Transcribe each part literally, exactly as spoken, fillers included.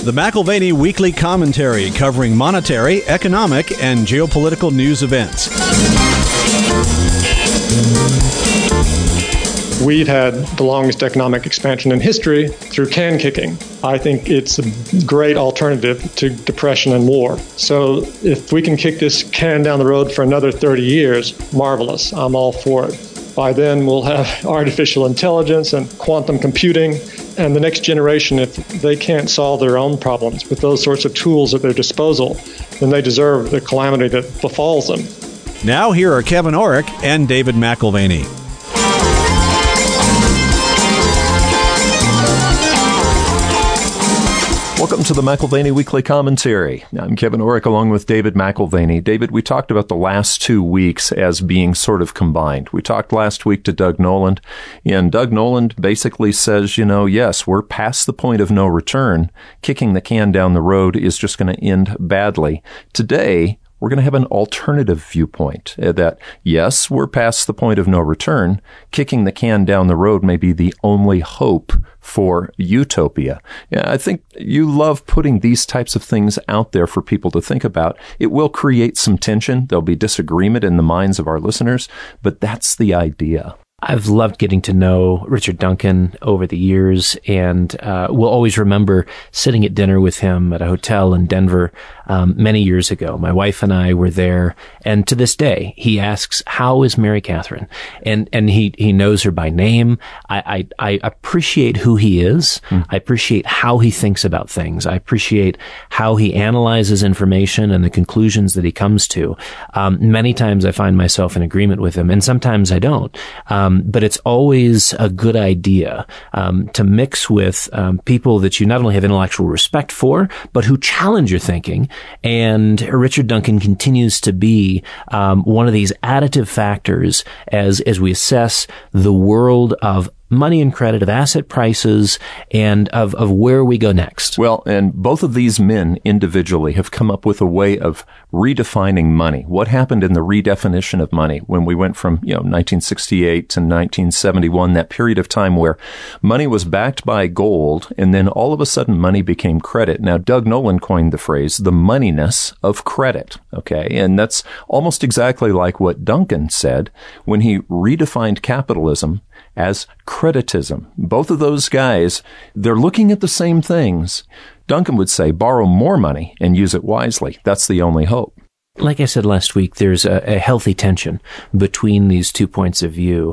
The McAlvany Weekly Commentary, covering monetary, economic, and geopolitical news events. We've had the longest economic expansion in history through can kicking. I think it's a great alternative to depression and war. So if we can kick this can down the road for another thirty years, marvelous. I'm all for it. By then, we'll have artificial intelligence and quantum computing. And the next generation, if they can't solve their own problems with those sorts of tools at their disposal, then they deserve the calamity that befalls them. Now here are Kevin Orrick and David McAlvany. Welcome to the McAlvany Weekly Commentary. I'm Kevin Orrick along with David McAlvany. David, we talked about the last two weeks as being sort of combined. We talked last week to Doug Noland, and Doug Noland basically says, you know, yes, we're past the point of no return. Kicking the can down the road is just going to end badly. Today, we're going to have an alternative viewpoint uh, that, yes, we're past the point of no return. Kicking the can down the road may be the only hope for utopia. Yeah, I think you love putting these types of things out there for people to think about. It will create some tension. There'll be disagreement in the minds of our listeners, but that's the idea. I've loved getting to know Richard Duncan over the years, and uh, will always remember sitting at dinner with him at a hotel in Denver um, many years ago. My wife and I were there, and to this day, he asks, "How is Mary Catherine?" And and he he knows her by name. I I, I appreciate who he is. Mm. I appreciate how he thinks about things. I appreciate how he analyzes information and the conclusions that he comes to. Um, many times, I find myself in agreement with him, and sometimes I don't. Um, Um, but it's always a good idea um, to mix with um, people that you not only have intellectual respect for, but who challenge your thinking. And Richard Duncan continues to be um, one of these additive factors as as we assess the world of money and credit, of asset prices, and of, of where we go next. Well, and both of these men individually have come up with a way of redefining money. What happened in the redefinition of money when we went from, you know, nineteen sixty-eight to nineteen seventy-one, that period of time where money was backed by gold, and then all of a sudden money became credit. Now, Doug Noland coined the phrase, the moneyness of credit, okay? And that's almost exactly like what Duncan said when he redefined capitalism as creditism. Both of those guys, they're looking at the same things. Duncan would say, borrow more money and use it wisely. That's the only hope. Like I said last week, there's a, a healthy tension between these two points of view,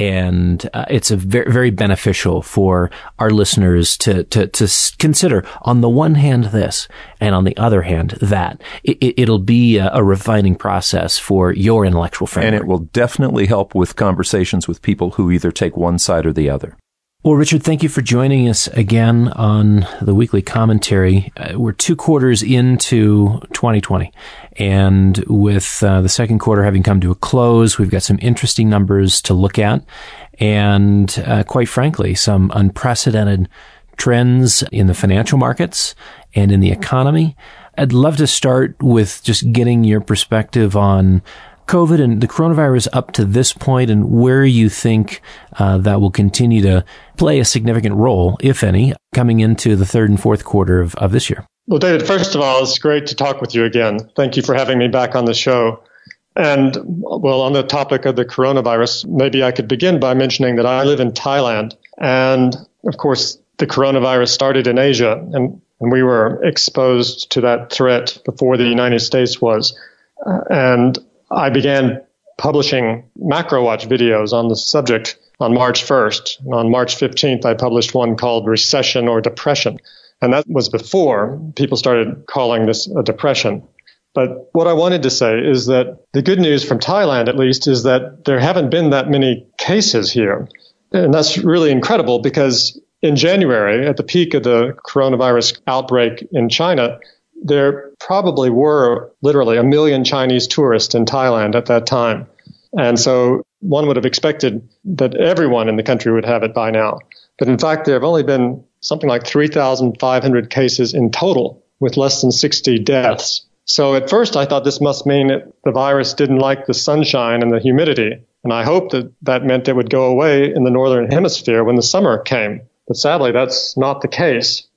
and uh, it's a very, very beneficial for our listeners to, to, to consider, on the one hand, this, and on the other hand, that. It, it'll be a, a refining process for your intellectual framework. And it will definitely help with conversations with people who either take one side or the other. Well, Richard, thank you for joining us again on the Weekly Commentary. Uh, we're two quarters into twenty twenty, and with uh, the second quarter having come to a close, we've got some interesting numbers to look at, and uh, quite frankly, some unprecedented trends in the financial markets and in the economy. I'd love to start with just getting your perspective on COVID and the coronavirus up to this point, and where you think uh, that will continue to play a significant role, if any, coming into the third and fourth quarter of, of this year. Well, David, first of all, it's great to talk with you again. Thank you for having me back on the show. And, well, on the topic of the coronavirus, maybe I could begin by mentioning that I live in Thailand. And, of course, the coronavirus started in Asia, and, and we were exposed to that threat before the United States was. Uh, and I began publishing MacroWatch videos on the subject on March first. And on March fifteenth, I published one called Recession or Depression. And that was before people started calling this a depression. But what I wanted to say is that the good news from Thailand, at least, is that there haven't been that many cases here. And that's really incredible, because in January, at the peak of the coronavirus outbreak in China, there probably were literally a million Chinese tourists in Thailand at that time. And so one would have expected that everyone in the country would have it by now. But in fact, there have only been something like three thousand five hundred cases in total, with less than sixty deaths. So at first I thought this must mean that the virus didn't like the sunshine and the humidity. And I hoped that that meant it would go away in the northern hemisphere when the summer came. But sadly, that's not the case.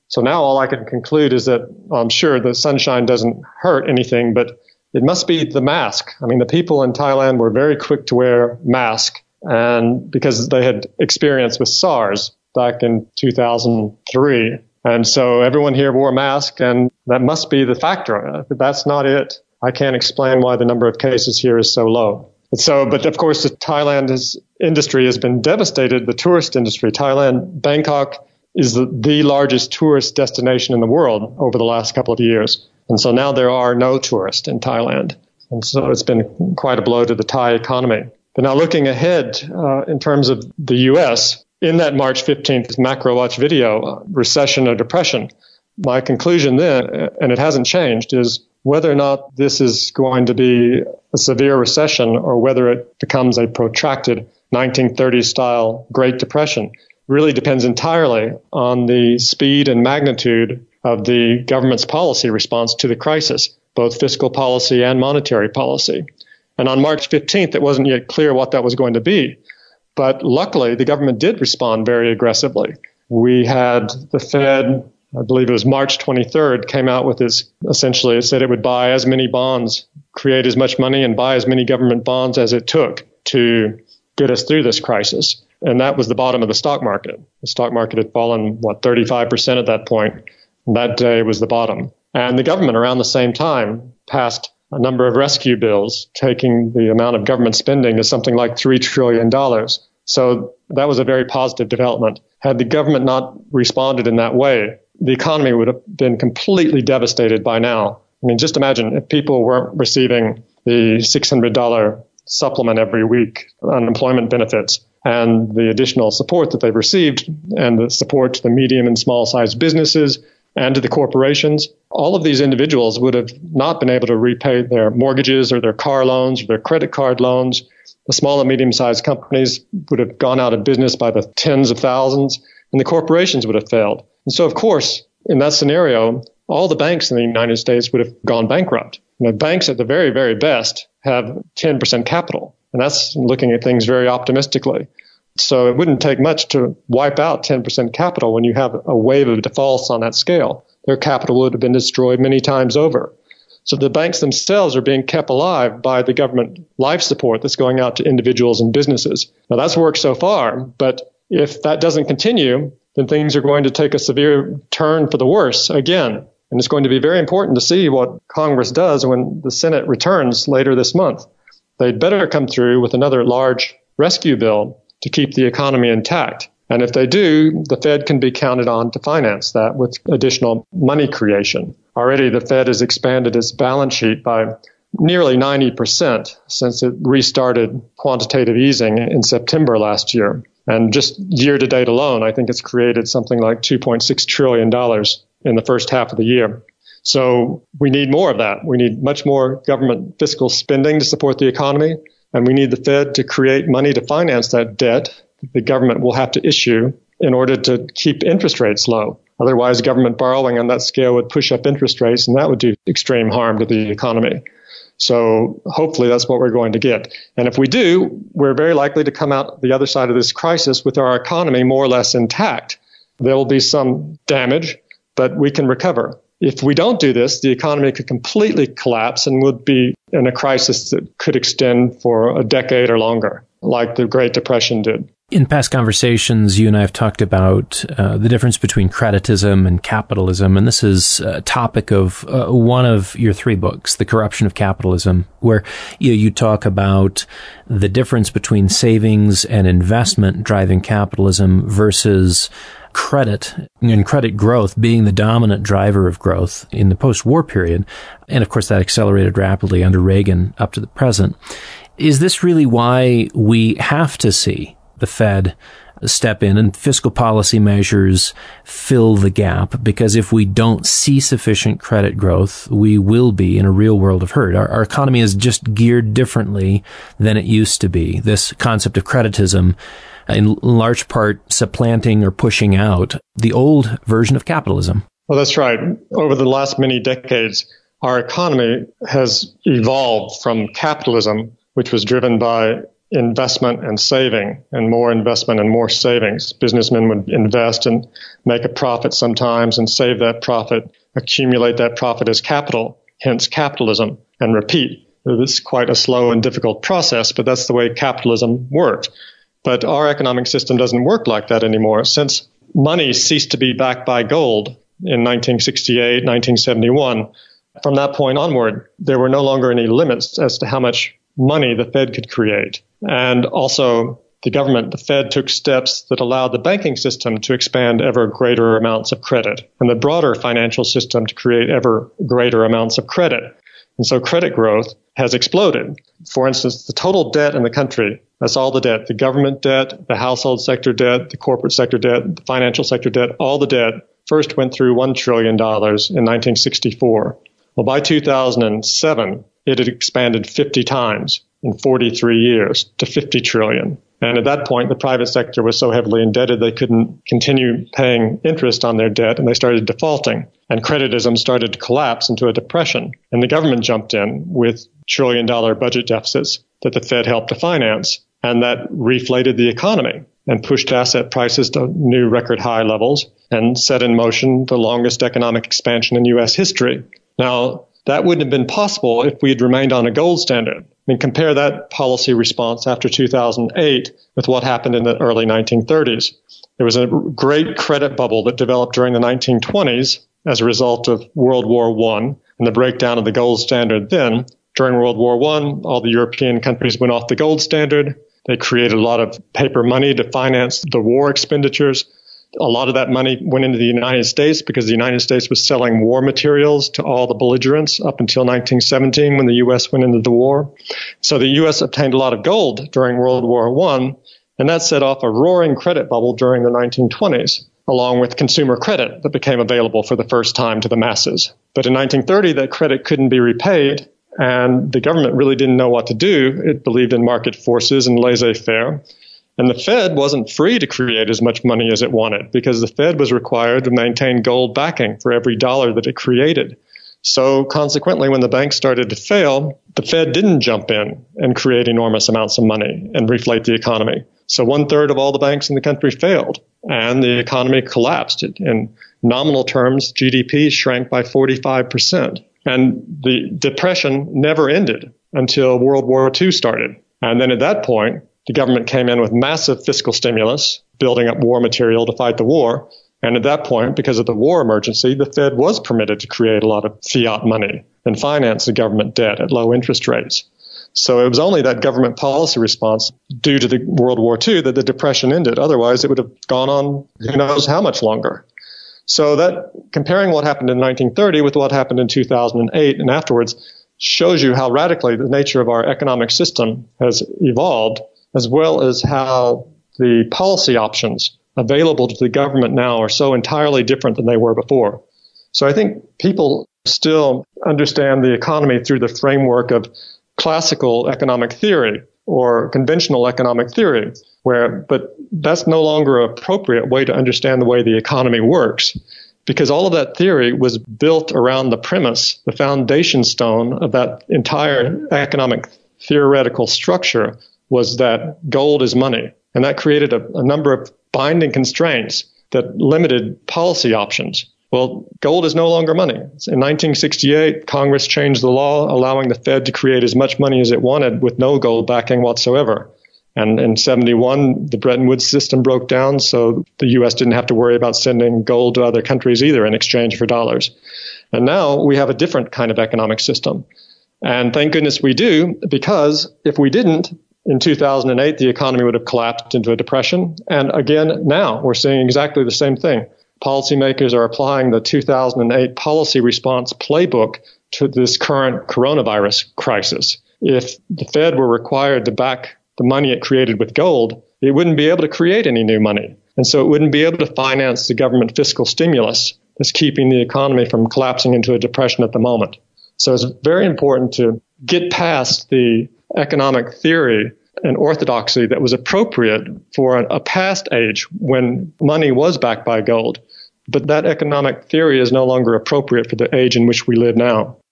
So now all I can conclude is that well, I'm sure the sunshine doesn't hurt anything, but it must be the mask. I mean, the people in Thailand were very quick to wear masks, and because they had experience with SARS back in two thousand three. And so everyone here wore a mask, and that must be the factor. But that's not it. I can't explain why the number of cases here is so low. So, but of course, the Thailand is, industry has been devastated, the tourist industry. Thailand, Bangkok is the, the largest tourist destination in the world over the last couple of years. And so now there are no tourists in Thailand. And so it's been quite a blow to the Thai economy. But now looking ahead uh, in terms of the U S, in that March fifteenth Macro Watch video, uh, recession or depression, my conclusion then, and it hasn't changed, is whether or not this is going to be a severe recession or whether it becomes a protracted nineteen thirties style Great Depression really depends entirely on the speed and magnitude of the government's policy response to the crisis, both fiscal policy and monetary policy. And on March fifteenth, it wasn't yet clear what that was going to be. But luckily, the government did respond very aggressively. We had the Fed, I believe it was March twenty-third, came out with its, essentially it said it would buy as many bonds, create as much money and buy as many government bonds as it took to get us through this crisis. And that was the bottom of the stock market. The stock market had fallen, what, thirty-five percent at that point. And that day was the bottom. And the government around the same time passed a number of rescue bills, taking the amount of government spending to something like three trillion dollars. So that was a very positive development. Had the government not responded in that way, the economy would have been completely devastated by now. I mean, just imagine if people weren't receiving the six hundred dollars supplement every week, unemployment benefits, and the additional support that they've received, and the support to the medium and small sized businesses and to the corporations. All of these individuals would have not been able to repay their mortgages or their car loans or their credit card loans. The small and medium-sized companies would have gone out of business by the tens of thousands, and the corporations would have failed. And so, of course, in that scenario, all the banks in the United States would have gone bankrupt. You know, banks at the very, very best have ten percent capital, and that's looking at things very optimistically. So it wouldn't take much to wipe out ten percent capital when you have a wave of defaults on that scale. Their capital would have been destroyed many times over. So the banks themselves are being kept alive by the government life support that's going out to individuals and businesses. Now, that's worked so far, but if that doesn't continue, then things are going to take a severe turn for the worse again. And it's going to be very important to see what Congress does when the Senate returns later this month. They'd better come through with another large rescue bill to keep the economy intact. And if they do, the Fed can be counted on to finance that with additional money creation. Already, the Fed has expanded its balance sheet by nearly ninety percent since it restarted quantitative easing in September last year. And just year to date alone, I think it's created something like two point six trillion dollars in the first half of the year. So we need more of that. We need much more government fiscal spending to support the economy. And we need the Fed to create money to finance that debt the government will have to issue in order to keep interest rates low. Otherwise, government borrowing on that scale would push up interest rates, and that would do extreme harm to the economy. So hopefully that's what we're going to get. And if we do, we're very likely to come out the other side of this crisis with our economy more or less intact. There will be some damage, but we can recover. If we don't do this, the economy could completely collapse and would be in a crisis that could extend for a decade or longer, like the Great Depression did. In past conversations, you and I have talked about uh, the difference between creditism and capitalism, and this is a topic of uh, one of your three books, The Corruption of Capitalism, where you know, you talk about the difference between savings and investment driving capitalism versus credit and credit growth being the dominant driver of growth in the post-war period. And of course, that accelerated rapidly under Reagan up to the present. Is this really why we have to see the Fed step in and fiscal policy measures fill the gap? Because if we don't see sufficient credit growth, we will be in a real world of hurt. Our, our economy is just geared differently than it used to be. This concept of creditism, in large part supplanting or pushing out the old version of capitalism. Well, that's right. Over the last many decades, our economy has evolved from capitalism, which was driven by investment and saving, and more investment and more savings. Businessmen would invest and make a profit sometimes and save that profit, accumulate that profit as capital, hence capitalism, and repeat. This is quite a slow and difficult process, but that's the way capitalism worked. But our economic system doesn't work like that anymore. Since money ceased to be backed by gold in nineteen sixty-eight, nineteen seventy-one, from that point onward, there were no longer any limits as to how much money the Fed could create. And also, the government, the Fed, took steps that allowed the banking system to expand ever greater amounts of credit, and the broader financial system to create ever greater amounts of credit. And so credit growth has exploded. For instance, the total debt in the country, that's all the debt, the government debt, the household sector debt, the corporate sector debt, the financial sector debt, all the debt first went through one trillion dollars in nineteen sixty-four. Well, by two thousand seven, it had expanded fifty times in forty-three years to fifty trillion. And at that point, the private sector was so heavily indebted they couldn't continue paying interest on their debt, and they started defaulting. And creditism started to collapse into a depression. And the government jumped in with trillion-dollar budget deficits that the Fed helped to finance, and that reflated the economy and pushed asset prices to new record high levels and set in motion the longest economic expansion in U S history. Now, that wouldn't have been possible if we had remained on a gold standard. I mean, compare that policy response after two thousand eight with what happened in the early nineteen thirties. There was a great credit bubble that developed during the nineteen twenties as a result of World War One and the breakdown of the gold standard then. During World War One, all the European countries went off the gold standard. They created a lot of paper money to finance the war expenditures. A lot of that money went into the United States because the United States was selling war materials to all the belligerents up until nineteen seventeen when the U S went into the war. So the U S obtained a lot of gold during World War One, and that set off a roaring credit bubble during the nineteen twenties, along with consumer credit that became available for the first time to the masses. But in nineteen thirty, that credit couldn't be repaid, and the government really didn't know what to do. It believed in market forces and laissez-faire. And the Fed wasn't free to create as much money as it wanted because the Fed was required to maintain gold backing for every dollar that it created. So consequently, when the banks started to fail, the Fed didn't jump in and create enormous amounts of money and reflate the economy. So one third of all the banks in the country failed, and the economy collapsed. In nominal terms, G D P shrank by forty-five percent. And the depression never ended until World War Two started. And then at that point, the government came in with massive fiscal stimulus, building up war material to fight the war. And at that point, because of the war emergency, the Fed was permitted to create a lot of fiat money and finance the government debt at low interest rates. So it was only that government policy response due to the World War Two that the depression ended. Otherwise, it would have gone on who knows how much longer. So that comparing what happened in nineteen thirty with what happened in two thousand eight and afterwards shows you how radically the nature of our economic system has evolved, as well as how the policy options available to the government now are so entirely different than they were before. So I think people still understand the economy through the framework of classical economic theory or conventional economic theory, where, but that's no longer an appropriate way to understand the way the economy works, because all of that theory was built around the premise, the foundation stone of that entire economic theoretical structure was that gold is money. And that created a, a number of binding constraints that limited policy options. Well, gold is no longer money. In nineteen sixty-eight, Congress changed the law, allowing the Fed to create as much money as it wanted with no gold backing whatsoever. And in seventy-one, the Bretton Woods system broke down, so the U S didn't have to worry about sending gold to other countries either in exchange for dollars. And now we have a different kind of economic system. And thank goodness we do, because if we didn't, in two thousand eight, the economy would have collapsed into a depression. And again, now we're seeing exactly the same thing. Policymakers are applying the two thousand eight policy response playbook to this current coronavirus crisis. If the Fed were required to back the money it created with gold, it wouldn't be able to create any new money. And so it wouldn't be able to finance the government fiscal stimulus that's keeping the economy from collapsing into a depression at the moment. So it's very important to get past the economic theory and orthodoxy that was appropriate for a past age when money was backed by gold. But that economic theory is no longer appropriate for the age in which we live now.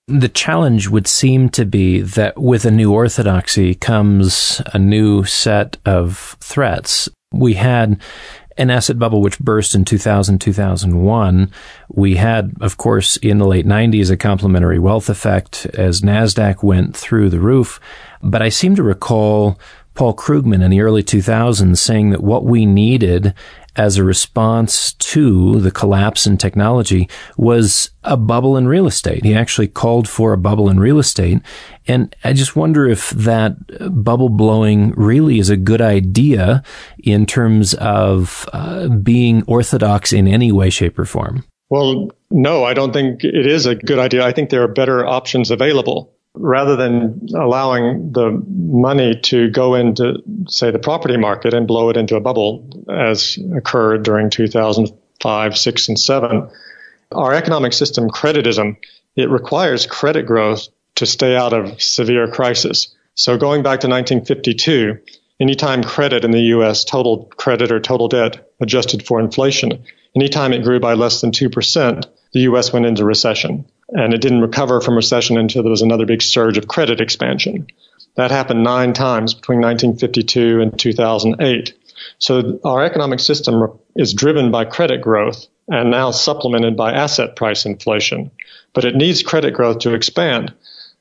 The challenge would seem to be that with a new orthodoxy comes a new set of threats. We had an asset bubble which burst in two thousand, two thousand one. We had, of course, in the late nineties, a complementary wealth effect as NASDAQ went through the roof. But I seem to recall Paul Krugman in the early two thousands saying that what we needed as a response to the collapse in technology was a bubble in real estate. He actually called for a bubble in real estate. And I just wonder if that bubble blowing really is a good idea in terms of uh, being orthodox in any way, shape, or form. Well, no, I don't think it is a good idea. I think there are better options available. Rather than allowing the money to go into, say, the property market and blow it into a bubble, as occurred during two thousand five, six, and seven, our economic system, creditism, it requires credit growth to stay out of severe crisis. So going back to nineteen fifty-two, anytime credit in the U S, total credit or total debt adjusted for inflation, anytime it grew by less than two percent, the U S went into recession. And it didn't recover from recession until there was another big surge of credit expansion. That happened nine times between nineteen fifty-two and two thousand eight. So our economic system is driven by credit growth and now supplemented by asset price inflation. But it needs credit growth to expand.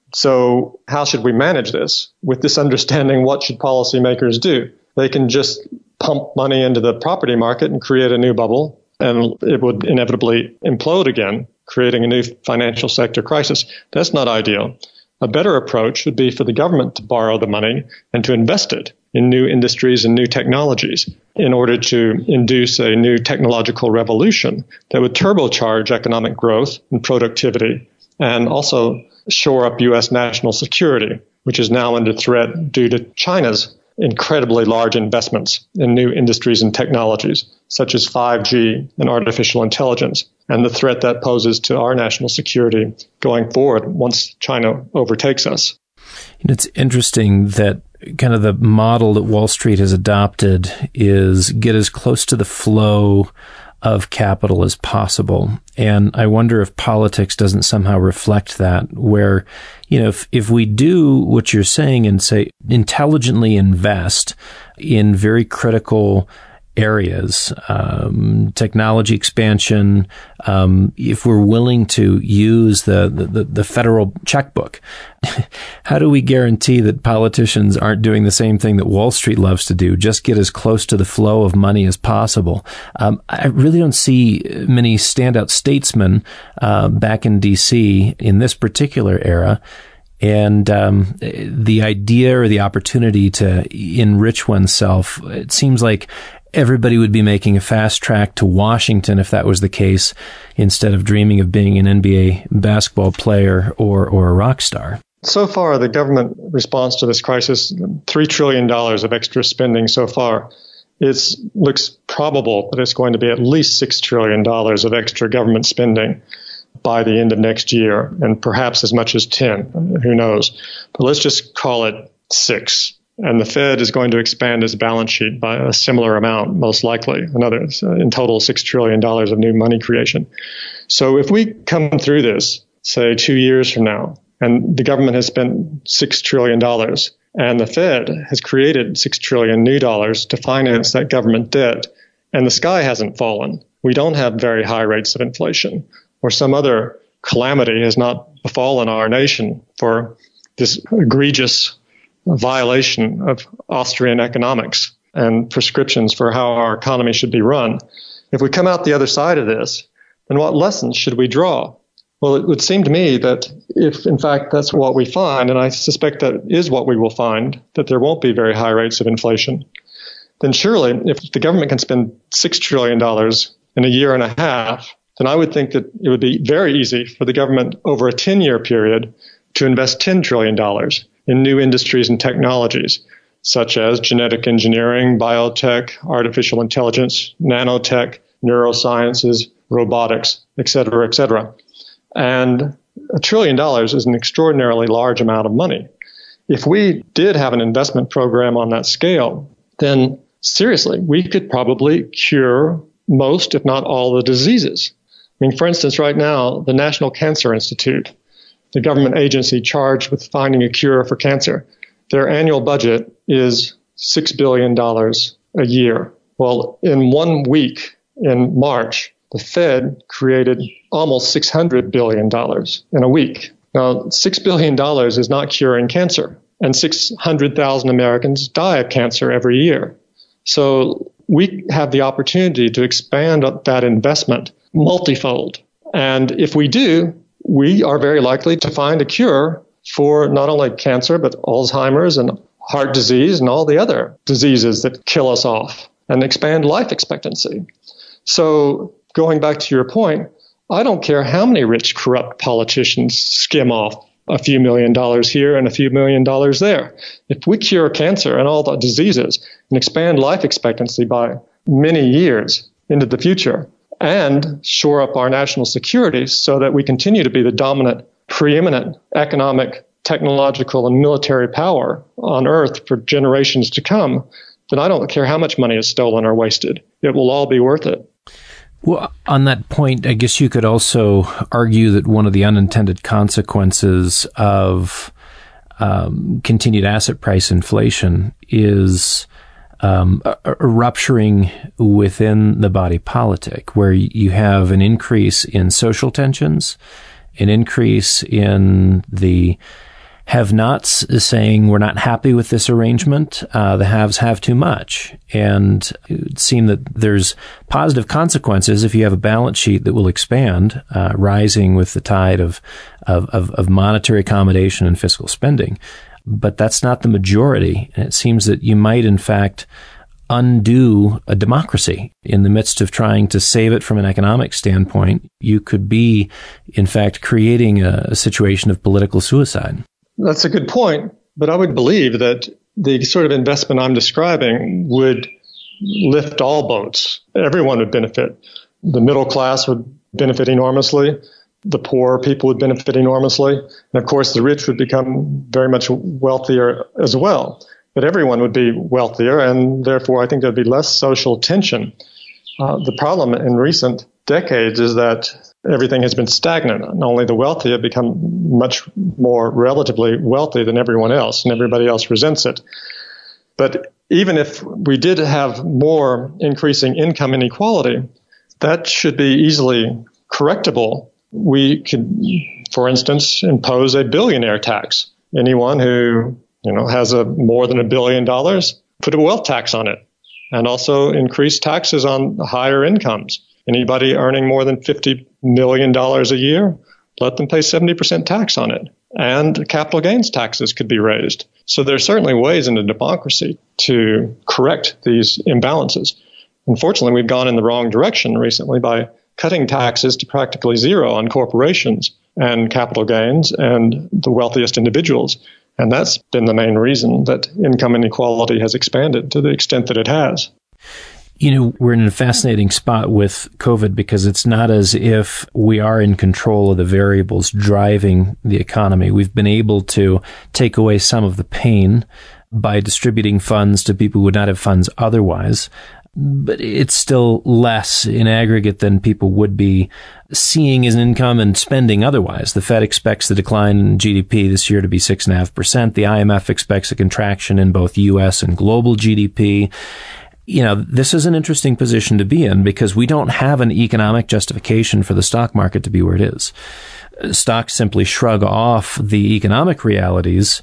So how should we manage this? With this understanding, what should policymakers do? They can just pump money into the property market and create a new bubble, and it would inevitably implode again, creating a new financial sector crisis. That's not ideal. A better approach would be for the government to borrow the money and to invest it in new industries and new technologies in order to induce a new technological revolution that would turbocharge economic growth and productivity and also shore up U S national security, which is now under threat due to China's incredibly large investments in new industries and technologies, such as five G and artificial intelligence, and the threat that poses to our national security going forward once China overtakes us. It's interesting that kind of the model that Wall Street has adopted is get as close to the flow of capital as possible. And I wonder if politics doesn't somehow reflect that, where, you know, if, if we do what you're saying and say intelligently invest in very critical areas, um, technology expansion, um, if we're willing to use the, the, the federal checkbook, how do we guarantee that politicians aren't doing the same thing that Wall Street loves to do, just get as close to the flow of money as possible? Um, I really don't see many standout statesmen uh, back in D C in this particular era. And um, the idea or the opportunity to enrich oneself, it seems like everybody would be making a fast track to Washington if that was the case, instead of dreaming of being an N B A basketball player or, or a rock star. So far, the government response to this crisis, three trillion dollars of extra spending so far, it looks probable that it's going to be at least six trillion dollars of extra government spending by the end of next year, and perhaps as much as ten. Who knows? But let's just call it six. And the Fed is going to expand its balance sheet by a similar amount, most likely, another, in total, six trillion dollars of new money creation. So if we come through this, say, two years from now, and the government has spent six trillion dollars, and the Fed has created six trillion dollars new dollars to finance that government debt, and the sky hasn't fallen, we don't have very high rates of inflation, or some other calamity has not befallen our nation for this egregious violation of Austrian economics and prescriptions for how our economy should be run. If we come out the other side of this, then what lessons should we draw? Well, it would seem to me that if, in fact, that's what we find, and I suspect that is what we will find, that there won't be very high rates of inflation, then surely if the government can spend six trillion dollars in a year and a half, then I would think that it would be very easy for the government over a ten-year period to invest ten trillion dollars in new industries and technologies, such as genetic engineering, biotech, artificial intelligence, nanotech, neurosciences, robotics, et cetera, et cetera. And a trillion dollars is an extraordinarily large amount of money. If we did have an investment program on that scale, then seriously, we could probably cure most, if not all, the diseases. I mean, for instance, right now, the National Cancer Institute the government agency charged with finding a cure for cancer. Their annual budget is six billion dollars a year. Well, in one week, in March, the Fed created almost six hundred billion dollars in a week. Now, six billion dollars is not curing cancer, and six hundred thousand Americans die of cancer every year. So we have the opportunity to expand that investment multifold. And if we do, we are very likely to find a cure for not only cancer, but Alzheimer's and heart disease and all the other diseases that kill us off and expand life expectancy. So going back to your point, I don't care how many rich, corrupt politicians skim off a few million dollars here and a few million dollars there. If we cure cancer and all the diseases and expand life expectancy by many years into the future and shore up our national security so that we continue to be the dominant, preeminent economic, technological, and military power on Earth for generations to come, then I don't care how much money is stolen or wasted. It will all be worth it. Well, on that point, I guess you could also argue that one of the unintended consequences of um, continued asset price inflation is um, a, a rupturing within the body politic, where you have an increase in social tensions, an increase in the have-nots saying we're not happy with this arrangement. Uh, the haves have too much. And it would seem that there's positive consequences if you have a balance sheet that will expand, uh, rising with the tide of, of, of, of monetary accommodation and fiscal spending. But that's not the majority. And it seems that you might, in fact, undo a democracy in the midst of trying to save it from an economic standpoint. You could be, in fact, creating a, a situation of political suicide. That's a good point, but I would believe that the sort of investment I'm describing would lift all boats. Everyone would benefit. The middle class would benefit enormously. The poor people would benefit enormously. And of course, the rich would become very much wealthier as well. But everyone would be wealthier, and therefore I think there'd be less social tension. Uh, the problem in recent decades is that everything has been stagnant, and only the wealthy have become much more relatively wealthy than everyone else, and everybody else resents it. But even if we did have more increasing income inequality, that should be easily correctable. We could, for instance, impose a billionaire tax. Anyone who, you know, has a more than a billion dollars, put a wealth tax on it, and also increase taxes on higher incomes. Anybody earning more than fifty million dollars a year, let them pay seventy percent tax on it. And capital gains taxes could be raised. So there are certainly ways in a democracy to correct these imbalances. Unfortunately, we've gone in the wrong direction recently by cutting taxes to practically zero on corporations and capital gains and the wealthiest individuals. And that's been the main reason that income inequality has expanded to the extent that it has. You know, we're in a fascinating spot with COVID because it's not as if we are in control of the variables driving the economy. We've been able to take away some of the pain by distributing funds to people who would not have funds otherwise. But it's still less in aggregate than people would be seeing as an income and spending otherwise. The Fed expects the decline in G D P this year to be six point five percent. The I M F expects a contraction in both U S and global G D P. You know, this is an interesting position to be in because we don't have an economic justification for the stock market to be where it is. Stocks simply shrug off the economic realities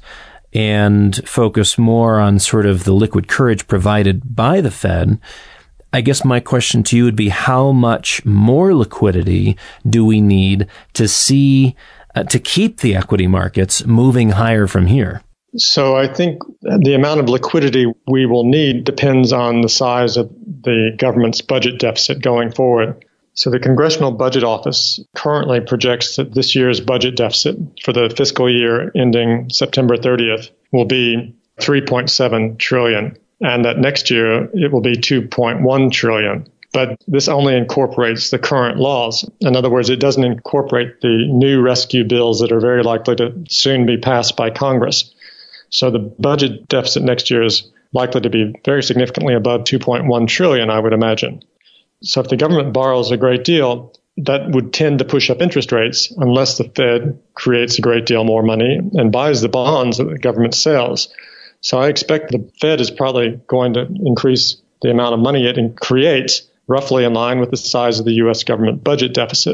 and focus more on sort of the liquid courage provided by the Fed. I guess my question to you would be, how much more liquidity do we need to see, uh, to keep the equity markets moving higher from here? So I think the amount of liquidity we will need depends on the size of the government's budget deficit going forward. So the Congressional Budget Office currently projects that this year's budget deficit for the fiscal year ending September thirtieth will be three point seven trillion dollars, and that next year it will be two point one trillion dollars. But this only incorporates the current laws. In other words, it doesn't incorporate the new rescue bills that are very likely to soon be passed by Congress. So the budget deficit next year is likely to be very significantly above two point one trillion dollars, I would imagine. So if the government borrows a great deal, that would tend to push up interest rates unless the Fed creates a great deal more money and buys the bonds that the government sells. So I expect the Fed is probably going to increase the amount of money it creates roughly in line with the size of the U S government budget deficit.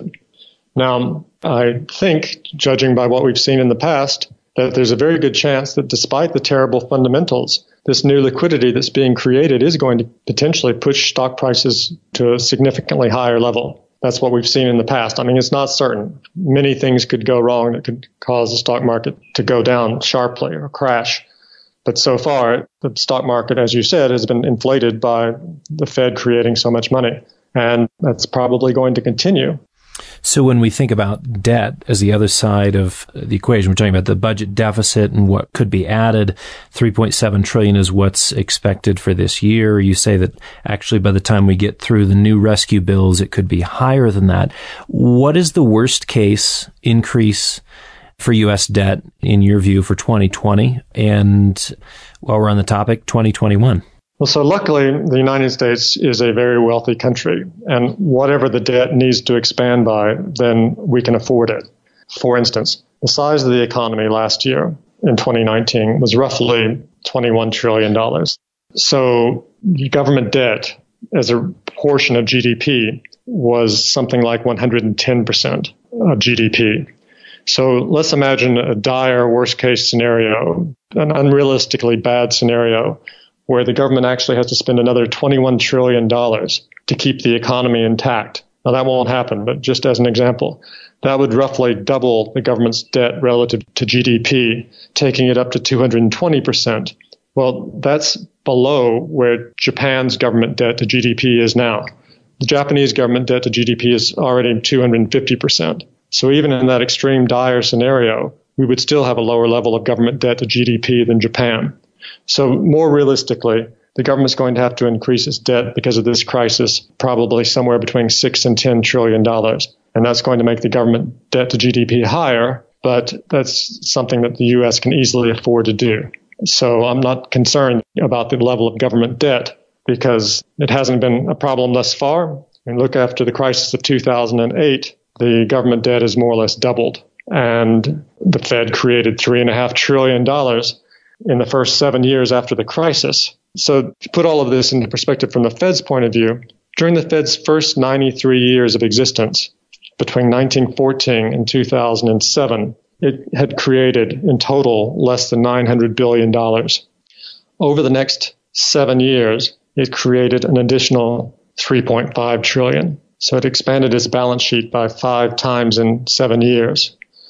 Now, I think, judging by what we've seen in the past, that there's a very good chance that despite the terrible fundamentals, this new liquidity that's being created is going to potentially push stock prices to a significantly higher level. That's what we've seen in the past. I mean, it's not certain. Many things could go wrong that could cause the stock market to go down sharply or crash. But so far, the stock market, as you said, has been inflated by the Fed creating so much money. And that's probably going to continue. So when we think about debt as the other side of the equation, we're talking about the budget deficit and what could be added. three point seven trillion dollars is what's expected for this year. You say that actually by the time we get through the new rescue bills, it could be higher than that. What is the worst case increase for U S debt, in your view, for twenty twenty? And while we're on the topic, twenty twenty-one? Well, so luckily, the United States is a very wealthy country, and whatever the debt needs to expand by, then we can afford it. For instance, the size of the economy last year in twenty nineteen was roughly twenty-one trillion dollars. So government debt as a portion of G D P was something like one hundred ten percent of G D P. So let's imagine a dire worst-case scenario, an unrealistically bad scenario, where the government actually has to spend another twenty-one trillion dollars to keep the economy intact. Now, that won't happen, but just as an example, that would roughly double the government's debt relative to G D P, taking it up to two hundred twenty percent. Well, that's below where Japan's government debt to G D P is now. The Japanese government debt to G D P is already two hundred fifty percent. So even in that extreme dire scenario, we would still have a lower level of government debt to G D P than Japan. So more realistically, the government's going to have to increase its debt because of this crisis, probably somewhere between six and ten trillion dollars. And that's going to make the government debt to G D P higher, but that's something that the U S can easily afford to do. So I'm not concerned about the level of government debt because it hasn't been a problem thus far. I mean, look, after the crisis of two thousand eight, the government debt has more or less doubled, and the Fed created three and a half trillion dollars in the first seven years after the crisis. So to put all of this into perspective from the Fed's point of view, during the Fed's first ninety-three years of existence, between nineteen fourteen and two thousand seven, it had created in total less than nine hundred billion dollars. Over the next seven years, it created an additional three point five trillion dollars. So it expanded its balance sheet by five times in seven years.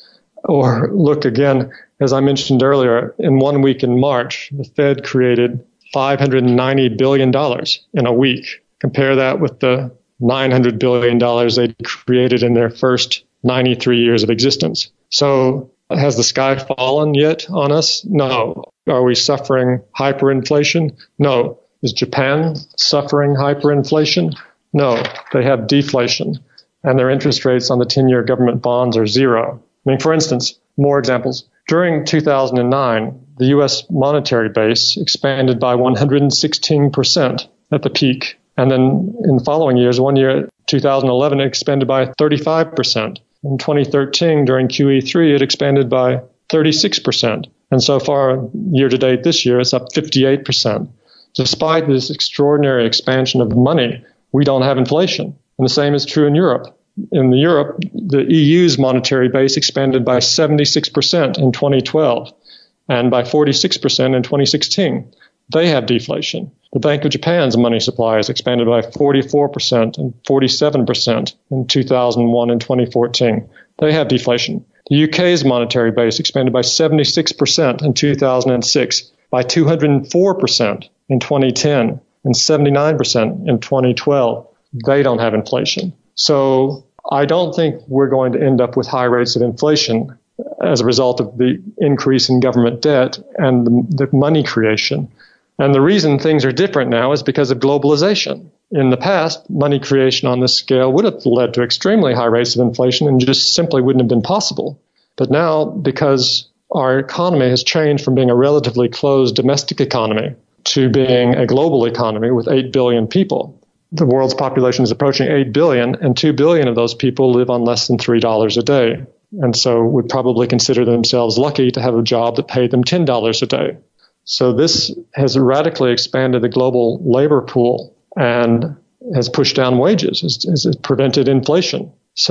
Or look again, as I mentioned earlier, in one week in March, the Fed created five hundred ninety billion dollars in a week. Compare that with the nine hundred billion dollars they created in their first ninety-three years of existence. So has the sky fallen yet on us? No. Are we suffering hyperinflation? No. Is Japan suffering hyperinflation? No. They have deflation, and their interest rates on the ten-year government bonds are zero. I mean, for instance, more examples. During two thousand nine, the U S monetary base expanded by one hundred sixteen percent at the peak. And then in the following years, one year, two thousand eleven, it expanded by thirty-five percent. In twenty thirteen, during Q E three, it expanded by thirty-six percent. And so far, year to date this year, it's up fifty-eight percent. Despite this extraordinary expansion of money, we don't have inflation. And the same is true in Europe. In Europe, the E U's monetary base expanded by seventy-six percent in twenty twelve and by forty-six percent in twenty sixteen. They have deflation. The Bank of Japan's money supply has expanded by forty-four percent and forty-seven percent in two thousand one and twenty fourteen. They have deflation. The U K's monetary base expanded by seventy-six percent in two thousand six, by two hundred four percent in twenty ten, and seventy-nine percent in twenty twelve. They don't have inflation. So I don't think we're going to end up with high rates of inflation as a result of the increase in government debt and the, the money creation. And the reason things are different now is because of globalization. In the past, money creation on this scale would have led to extremely high rates of inflation and just simply wouldn't have been possible. But now, because our economy has changed from being a relatively closed domestic economy to being a global economy with eight billion people, the world's population is approaching eight billion, and two billion of those people live on less than three dollars a day. And so would probably consider themselves lucky to have a job that paid them ten dollars a day. So this has radically expanded the global labor pool and has pushed down wages, has, has prevented inflation.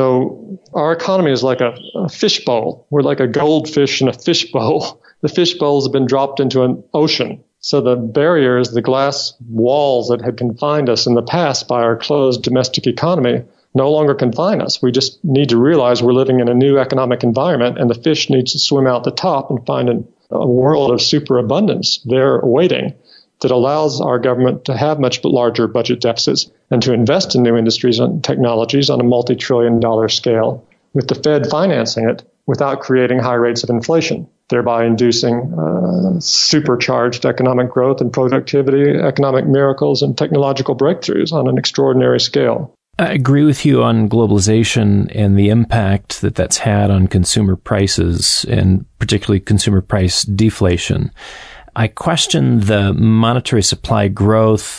So our economy is like a, a fishbowl. We're like a goldfish in a fishbowl. The fishbowls have been dropped into an ocean. So the barriers, the glass walls that had confined us in the past by our closed domestic economy no longer confine us. We just need to realize we're living in a new economic environment, and the fish needs to swim out the top and find an, a world of superabundance there awaiting that allows our government to have much larger budget deficits and to invest in new industries and technologies on a multi-trillion dollar scale, with the Fed financing it without creating high rates of inflation, thereby inducing uh, supercharged economic growth and productivity, economic miracles, and technological breakthroughs on an extraordinary scale. I agree with you on globalization and the impact that that's had on consumer prices, and particularly consumer price deflation. I question the monetary supply growth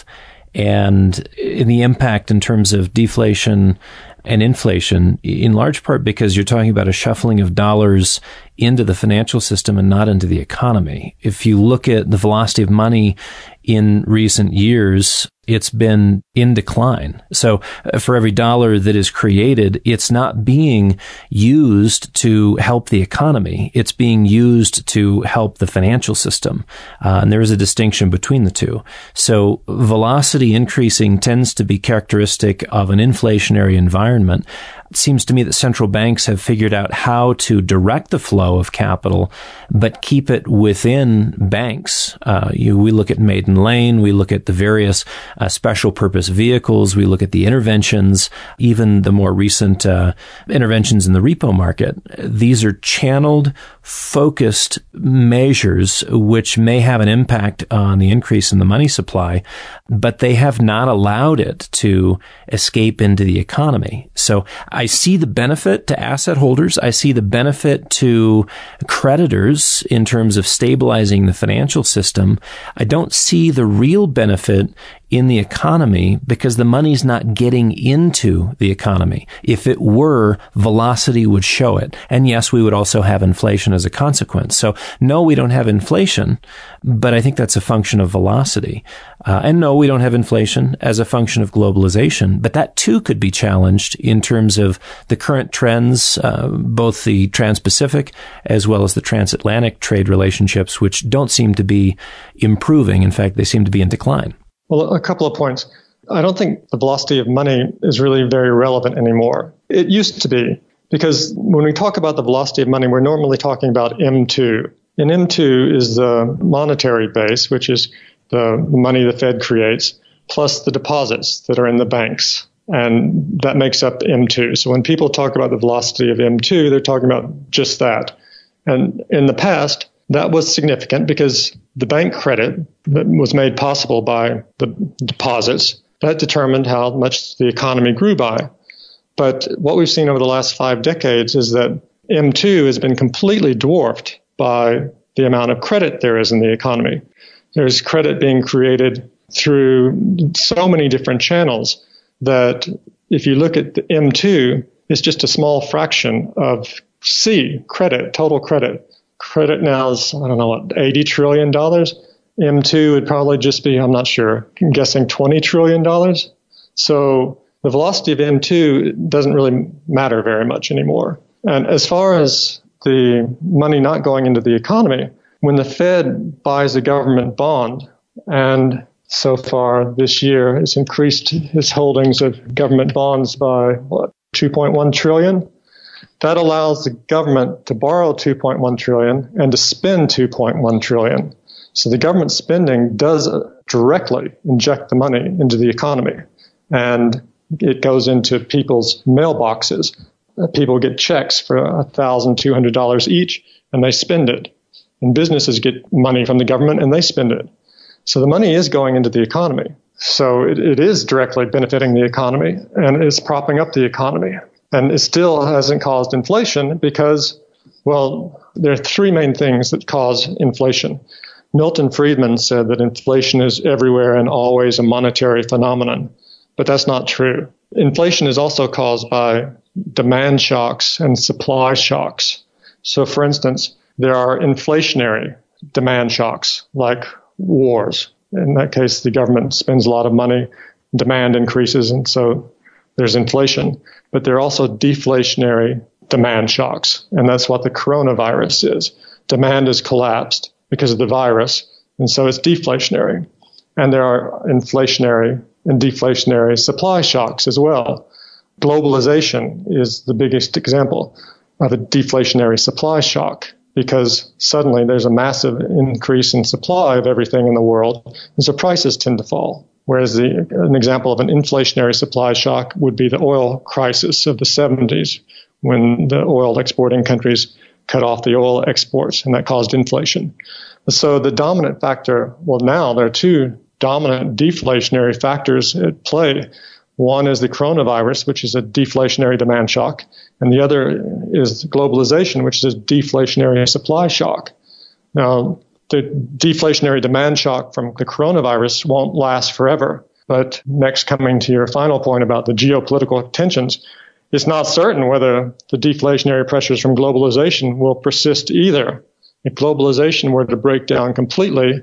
and the impact in terms of deflation and inflation, in large part because you're talking about a shuffling of dollars into the financial system and not into the economy. If you look at the velocity of money in recent years, it's been in decline. So uh, for every dollar that is created, it's not being used to help the economy. It's being used to help the financial system. Uh, and there is a distinction between the two. So velocity increasing tends to be characteristic of an inflationary environment. It seems to me that central banks have figured out how to direct the flow of capital, but keep it within banks. Uh, you, we look at Maiden Lane, we look at the various uh, special purpose vehicles, we look at the interventions, even the more recent uh, interventions in the repo market. These are channeled, focused measures which may have an impact on the increase in the money supply, but they have not allowed it to escape into the economy. So I see the benefit to asset holders. I see the benefit to creditors in terms of stabilizing the financial system. I don't see the real benefit in the economy because the money's not getting into the economy. If it were, velocity would show it. And yes, we would also have inflation as a consequence. So no, we don't have inflation, but I think that's a function of velocity. Uh, and no, we don't have inflation as a function of globalization, but that too could be challenged in terms of the current trends, uh, both the trans-Pacific as well as the transatlantic trade relationships, which don't seem to be improving. In fact, they seem to be in decline. Well, a couple of points. I don't think the velocity of money is really very relevant anymore. It used to be, because when we talk about the velocity of money, we're normally talking about M two. And M two is the monetary base, which is the money the Fed creates, plus the deposits that are in the banks. And that makes up M two. So when people talk about the velocity of M two, they're talking about just that. And in the past, that was significant because the bank credit that was made possible by the deposits, that determined how much the economy grew by. But what we've seen over the last five decades is that M two has been completely dwarfed by the amount of credit there is in the economy. There's credit being created through so many different channels that if you look at the M two, it's just a small fraction of C, credit, total credit. Credit now is, I don't know, what, eighty trillion dollars. M two would probably just be, I'm not sure, I'm guessing twenty trillion dollars. So the velocity of M two doesn't really matter very much anymore. And as far as the money not going into the economy, when the Fed buys a government bond, and so far this year it's increased its holdings of government bonds by, what, two point one trillion dollars? That allows the government to borrow two point one trillion dollars and to spend two point one trillion dollars. So the government spending does directly inject the money into the economy, and it goes into people's mailboxes. People get checks for one thousand two hundred dollars each, and they spend it. And businesses get money from the government, and they spend it. So the money is going into the economy. So it, it is directly benefiting the economy, and it's propping up the economy. And it still hasn't caused inflation because, well, there are three main things that cause inflation. Milton Friedman said that inflation is everywhere and always a monetary phenomenon. but that's not true. Inflation is also caused by demand shocks and supply shocks. So, for instance, there are inflationary demand shocks like wars. In that case, the government spends a lot of money, demand increases, and so there's inflation. But there are also deflationary demand shocks, and that's what the coronavirus is. Demand has collapsed because of the virus, and so it's deflationary. And there are inflationary and deflationary supply shocks as well. Globalization is the biggest example of a deflationary supply shock, because suddenly there's a massive increase in supply of everything in the world, and so prices tend to fall. Whereas the, an example of an inflationary supply shock would be the oil crisis of the seventies, when the oil exporting countries cut off the oil exports, and that caused inflation. So the dominant factor, well, now there are two dominant deflationary factors at play. One is the coronavirus, which is a deflationary demand shock, and the other is globalization, which is a deflationary supply shock. Now, the deflationary demand shock from the coronavirus won't last forever, but next, coming to your final point about the geopolitical tensions, it's not certain whether the deflationary pressures from globalization will persist either. If globalization were to break down completely,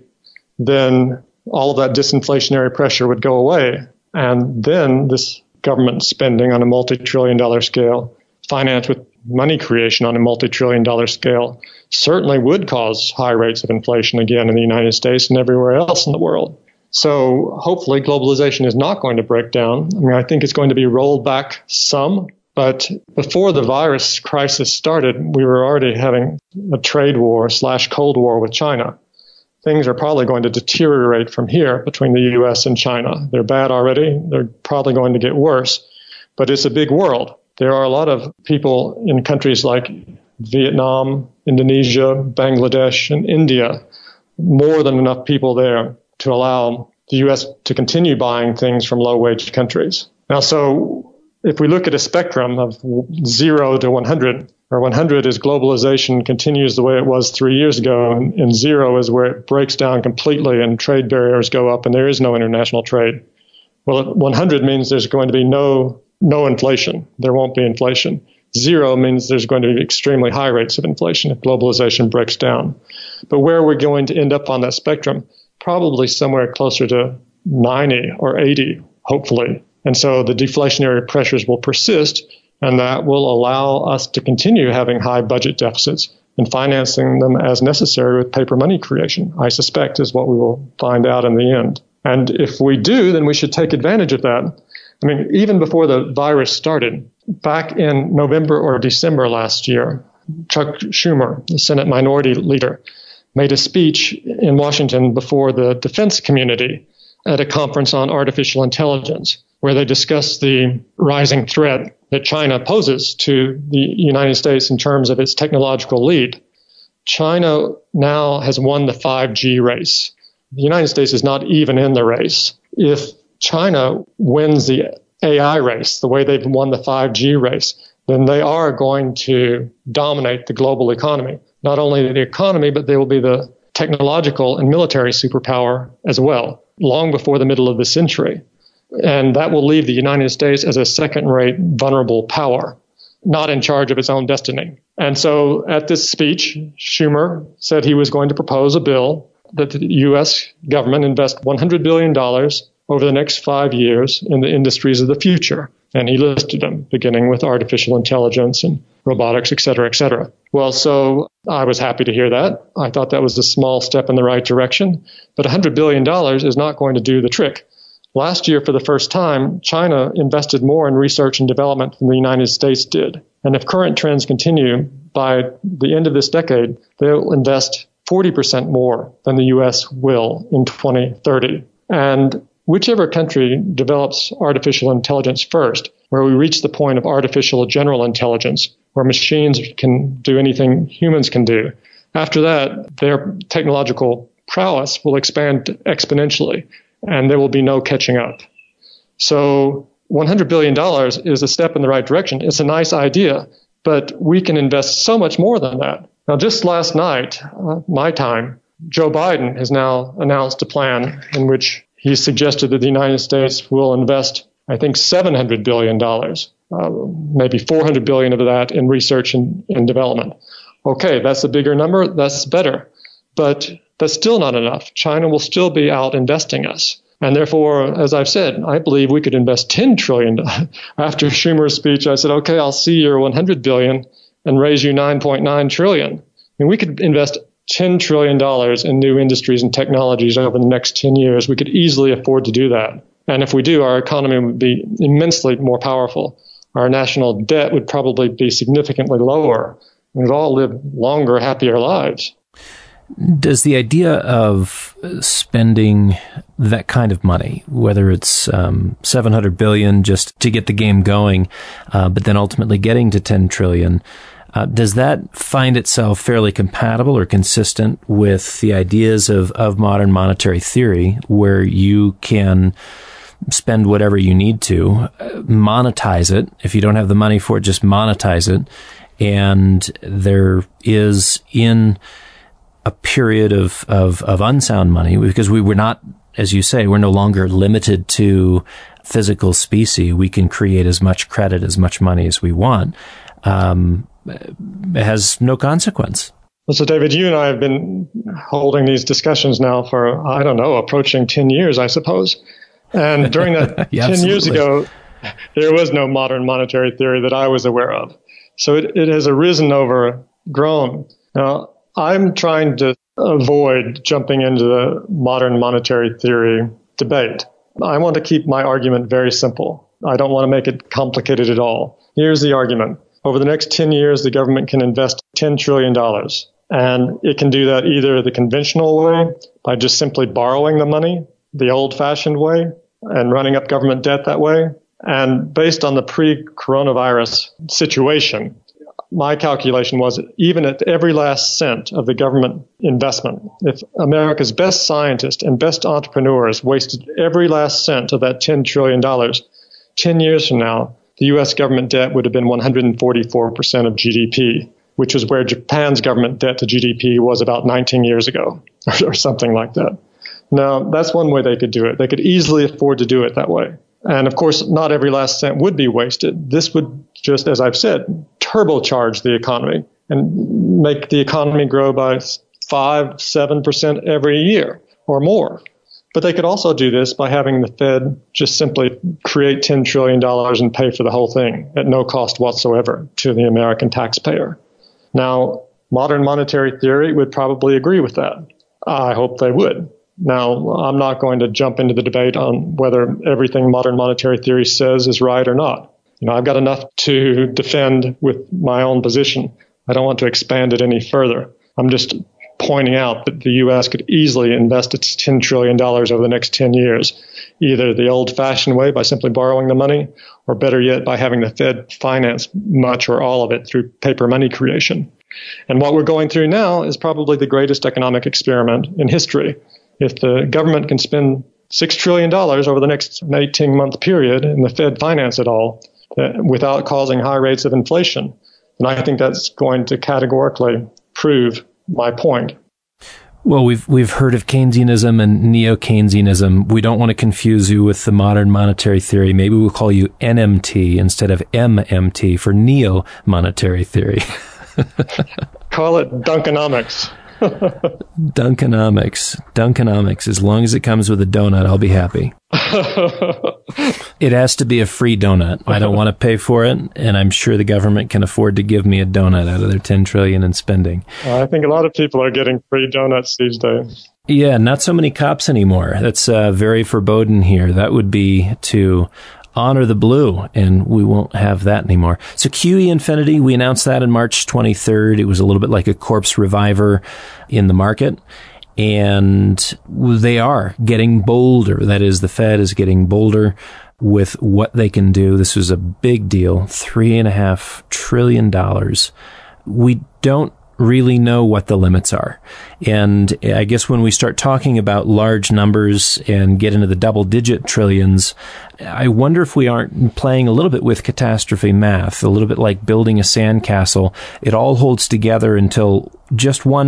then all of that disinflationary pressure would go away. And then this government spending on a multi-trillion dollar scale, financed with money creation on a multi-trillion dollar scale, certainly would cause high rates of inflation again in the United States and everywhere else in the world. So hopefully globalization is not going to break down. I mean, I think it's going to be rolled back some. But before the virus crisis started, we were already having a trade war slash Cold War with China. Things are probably going to deteriorate from here between the U S and China. They're bad already. They're probably going to get worse. But it's a big world. There are a lot of people in countries like Vietnam, Indonesia, Bangladesh, and India, more than enough people there to allow the U S to continue buying things from low-wage countries. Now, so if we look at a spectrum of zero to one hundred, where one hundred is globalization continues the way it was three years ago, and, and zero is where it breaks down completely and trade barriers go up and there is no international trade. Well, one hundred means there's going to be no no inflation. There won't be inflation. Zero means there's going to be extremely high rates of inflation if globalization breaks down. But where we're going to end up on that spectrum, probably somewhere closer to ninety or eighty, hopefully. And so the deflationary pressures will persist, and that will allow us to continue having high budget deficits and financing them as necessary with paper money creation, I suspect, is what we will find out in the end. And if we do, then we should take advantage of that. I mean, even before the virus started, back in November or December last year, Chuck Schumer, the Senate Minority Leader, made a speech in Washington before the defense community at a conference on artificial intelligence, where they discussed the rising threat that China poses to the United States in terms of its technological lead. China now has won the five G race. The United States is not even in the race. If China wins the A I race, the way they've won the five G race, then they are going to dominate the global economy. Not only the economy, but they will be the technological and military superpower as well, long before the middle of the century. And that will leave the United States as a second-rate, vulnerable power, not in charge of its own destiny. And so at this speech, Schumer said he was going to propose a bill that the U S government invest one hundred billion dollars over the next five years in the industries of the future. And he listed them, beginning with artificial intelligence and robotics, et cetera, et cetera. Well, so I was happy to hear that. I thought that was a small step in the right direction. But one hundred billion dollars is not going to do the trick. Last year, for the first time, China invested more in research and development than the United States did. And if current trends continue, by the end of this decade, they'll invest forty percent more than the U S will in twenty thirty. And whichever country develops artificial intelligence first, where we reach the point of artificial general intelligence, where machines can do anything humans can do, after that, their technological prowess will expand exponentially, and there will be no catching up. So one hundred billion dollars is a step in the right direction. It's a nice idea, but we can invest so much more than that. Now, just last night, uh, my time, Joe Biden has now announced a plan in which he suggested that the United States will invest I think, seven hundred billion dollars, uh, maybe four hundred billion dollars of that in research and, and development. Okay, that's a bigger number. That's better. But that's still not enough. China will still be out investing us. And therefore, as I've said, I believe we could invest ten trillion dollars. After Schumer's speech, I said, okay, I'll see your one hundred billion dollars and raise you nine point nine trillion dollars. I mean, we could invest ten trillion dollars in new industries and technologies over the next ten years. We could easily afford to do that. And if we do, our economy would be immensely more powerful. Our national debt would probably be significantly lower. We'd all live longer, happier lives. Does the idea of spending that kind of money, whether it's um, seven hundred billion dollars just to get the game going, uh, but then ultimately getting to ten trillion dollars, uh, does that find itself fairly compatible or consistent with the ideas of, of modern monetary theory, where you can spend whatever you need to, monetize it? If you don't have the money for it, just monetize it. And there is in a period of, of, of unsound money, because we were not, as you say, we're no longer limited to physical specie. We can create as much credit, as much money as we want. Um, it has no consequence. Well, so David, you and I have been holding these discussions now for, I don't know, approaching ten years, I suppose. And during that yeah, ten absolutely. years ago, there was no modern monetary theory that I was aware of. So it, it has arisen overgrown. Now, I'm trying to avoid jumping into the modern monetary theory debate. I want to keep my argument very simple. I don't want to make it complicated at all. Here's the argument. Over the next ten years, the government can invest ten trillion dollars. And it can do that either the conventional way, by just simply borrowing the money, the old-fashioned way, and running up government debt that way. And based on the pre-coronavirus situation, my calculation was that even at every last cent of the government investment, if America's best scientists and best entrepreneurs wasted every last cent of that ten trillion dollars, ten years from now, the U S government debt would have been one hundred forty-four percent of G D P, which is where Japan's government debt to G D P was about nineteen years ago, or something like that. Now, that's one way they could do it. They could easily afford to do it that way. And of course, not every last cent would be wasted. This would just, as I've said, turbocharge the economy and make the economy grow by five, seven percent every year or more. But they could also do this by having the Fed just simply create ten trillion dollars and pay for the whole thing at no cost whatsoever to the American taxpayer. Now, modern monetary theory would probably agree with that. I hope they would. Now, I'm not going to jump into the debate on whether everything modern monetary theory says is right or not. You know, I've got enough to defend with my own position. I don't want to expand it any further. I'm just pointing out that the U S could easily invest its ten trillion dollars over the next ten years, either the old-fashioned way by simply borrowing the money, or better yet, by having the Fed finance much or all of it through paper money creation. And what we're going through now is probably the greatest economic experiment in history. If the government can spend six trillion dollars over the next eighteen-month period and the Fed finance it all uh, without causing high rates of inflation, then I think that's going to categorically prove my point. Well, we've we've heard of Keynesianism and neo-Keynesianism. We don't want to confuse you with the modern monetary theory. Maybe we'll call you N M T instead of M M T for neo-monetary theory. Call it Dunkonomics. Dunkonomics. Dunkonomics. As long as it comes with a donut, I'll be happy. It has to be a free donut. I don't want to pay for it, and I'm sure the government can afford to give me a donut out of their ten trillion dollars in spending. I think a lot of people are getting free donuts these days. Yeah, not so many cops anymore. That's uh, very foreboding here. That would be to honor the blue, and we won't have that anymore. So Q E Infinity, we announced that on March twenty-third. It was a little bit like a corpse reviver in the market, and they are getting bolder. That is, the Fed is getting bolder with what they can do. This was a big deal, three and a half trillion dollars. We don't really know what the limits are. And I guess when we start talking about large numbers and get into the double digit trillions, I wonder if we aren't playing a little bit with catastrophe math, a little bit like building a sandcastle. It all holds together until just one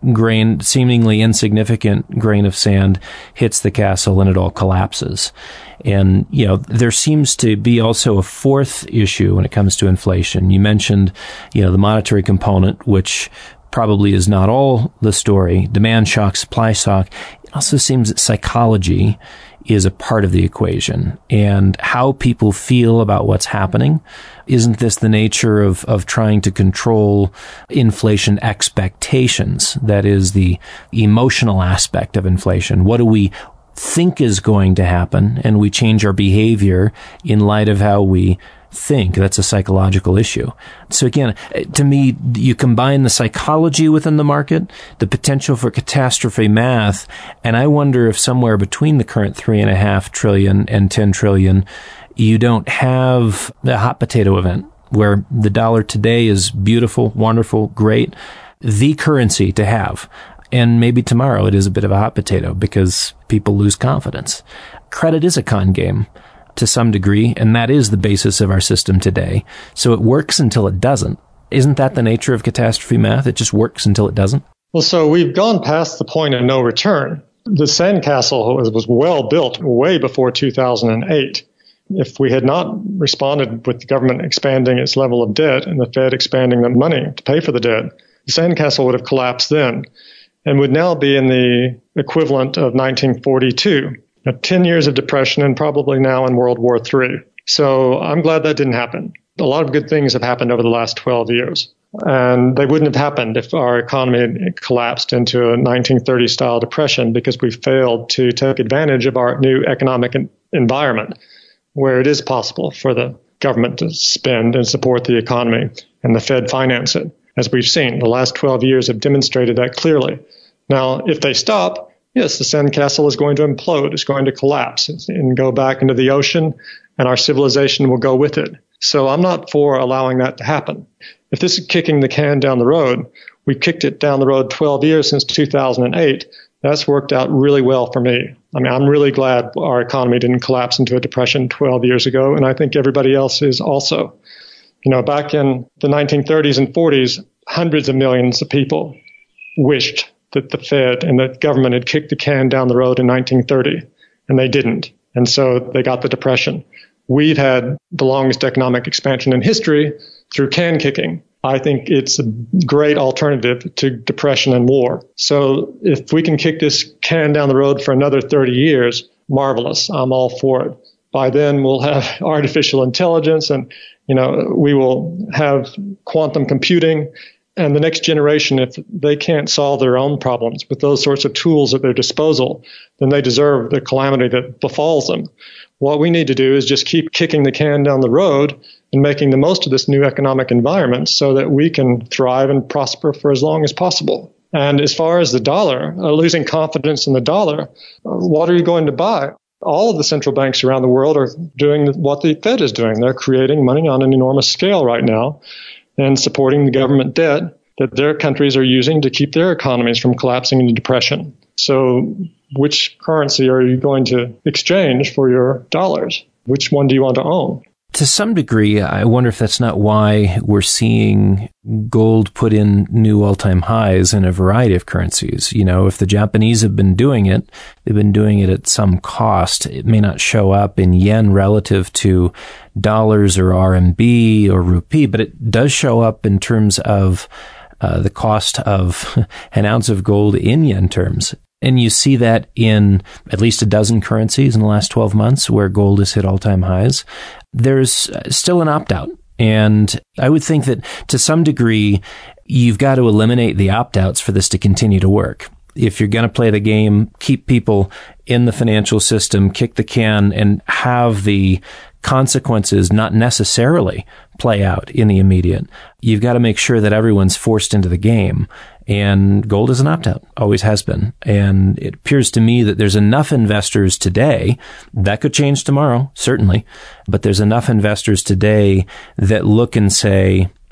grain, seemingly insignificant grain of sand hits the castle and it all collapses. And, you know, there seems to be also a fourth issue when it comes to inflation. You mentioned, you know, the monetary component, which probably is not all the story. Demand shock, supply shock. It also seems that psychology is a part of the equation, and how people feel about what's happening. Isn't this the nature of, of trying to control inflation expectations? That is the emotional aspect of inflation. What do we think is going to happen? And we change our behavior in light of how we think. That's a psychological issue. So again, to me, you combine the psychology within the market, the potential for catastrophe math, and I wonder if somewhere between the current three and a half trillion and ten trillion, you don't have a hot potato event where the dollar today is beautiful, wonderful, great, the currency to have. And maybe tomorrow it is a bit of a hot potato because people lose confidence. Credit is a con game to some degree, and that is the basis of our system today. So it works until it doesn't. Isn't that the nature of catastrophe math? It just works until it doesn't? Well, so we've gone past the point of no return. The sandcastle was, was well built way before two thousand eight. If we had not responded with the government expanding its level of debt and the Fed expanding the money to pay for the debt, the sandcastle would have collapsed then and would now be in the equivalent of nineteen forty-two. ten years of depression and probably now in World War Three. So I'm glad that didn't happen. A lot of good things have happened over the last twelve years. And they wouldn't have happened if our economy had collapsed into a nineteen thirties style depression because we failed to take advantage of our new economic environment where it is possible for the government to spend and support the economy and the Fed finance it. As we've seen, the last twelve years have demonstrated that clearly. Now, if they stop, yes, the sandcastle is going to implode. It's going to collapse and go back into the ocean, and our civilization will go with it. So I'm not for allowing that to happen. If this is kicking the can down the road, we kicked it down the road twelve years since two thousand eight. That's worked out really well for me. I mean, I'm really glad our economy didn't collapse into a depression twelve years ago, and I think everybody else is also. You know, back in the nineteen thirties and forties, hundreds of millions of people wished that the Fed and the government had kicked the can down the road in nineteen thirty, and they didn't. And so they got the depression. We've had the longest economic expansion in history through can kicking. I think it's a great alternative to depression and war. So if we can kick this can down the road for another thirty years, marvelous. I'm all for it. By then we'll have artificial intelligence and, you know, we will have quantum computing. And the next generation, if they can't solve their own problems with those sorts of tools at their disposal, then they deserve the calamity that befalls them. What we need to do is just keep kicking the can down the road and making the most of this new economic environment so that we can thrive and prosper for as long as possible. And as far as the dollar, uh, losing confidence in the dollar, uh, what are you going to buy? All of the central banks around the world are doing what the Fed is doing. They're creating money on an enormous scale right now and supporting the government debt that their countries are using to keep their economies from collapsing into depression. So which currency are you going to exchange for your dollars? Which one do you want to own? To some degree, I wonder if that's not why we're seeing gold put in new all-time highs in a variety of currencies. You know, if the Japanese have been doing it, they've been doing it at some cost. It may not show up in yen relative to dollars or R M B or rupee, but it does show up in terms of uh, the cost of an ounce of gold in yen terms. And you see that in at least a dozen currencies in the last twelve months where gold has hit all-time highs. There's still an opt-out. And I would think that to some degree, you've got to eliminate the opt-outs for this to continue to work. If you're going to play the game, keep people in the financial system, kick the can, and have the consequences not necessarily play out in the immediate. You've got to make sure that everyone's forced into the game. And gold is an opt-out, always has been. And it appears to me that there's enough investors today, that could change tomorrow, certainly, but there's enough investors today that look and say,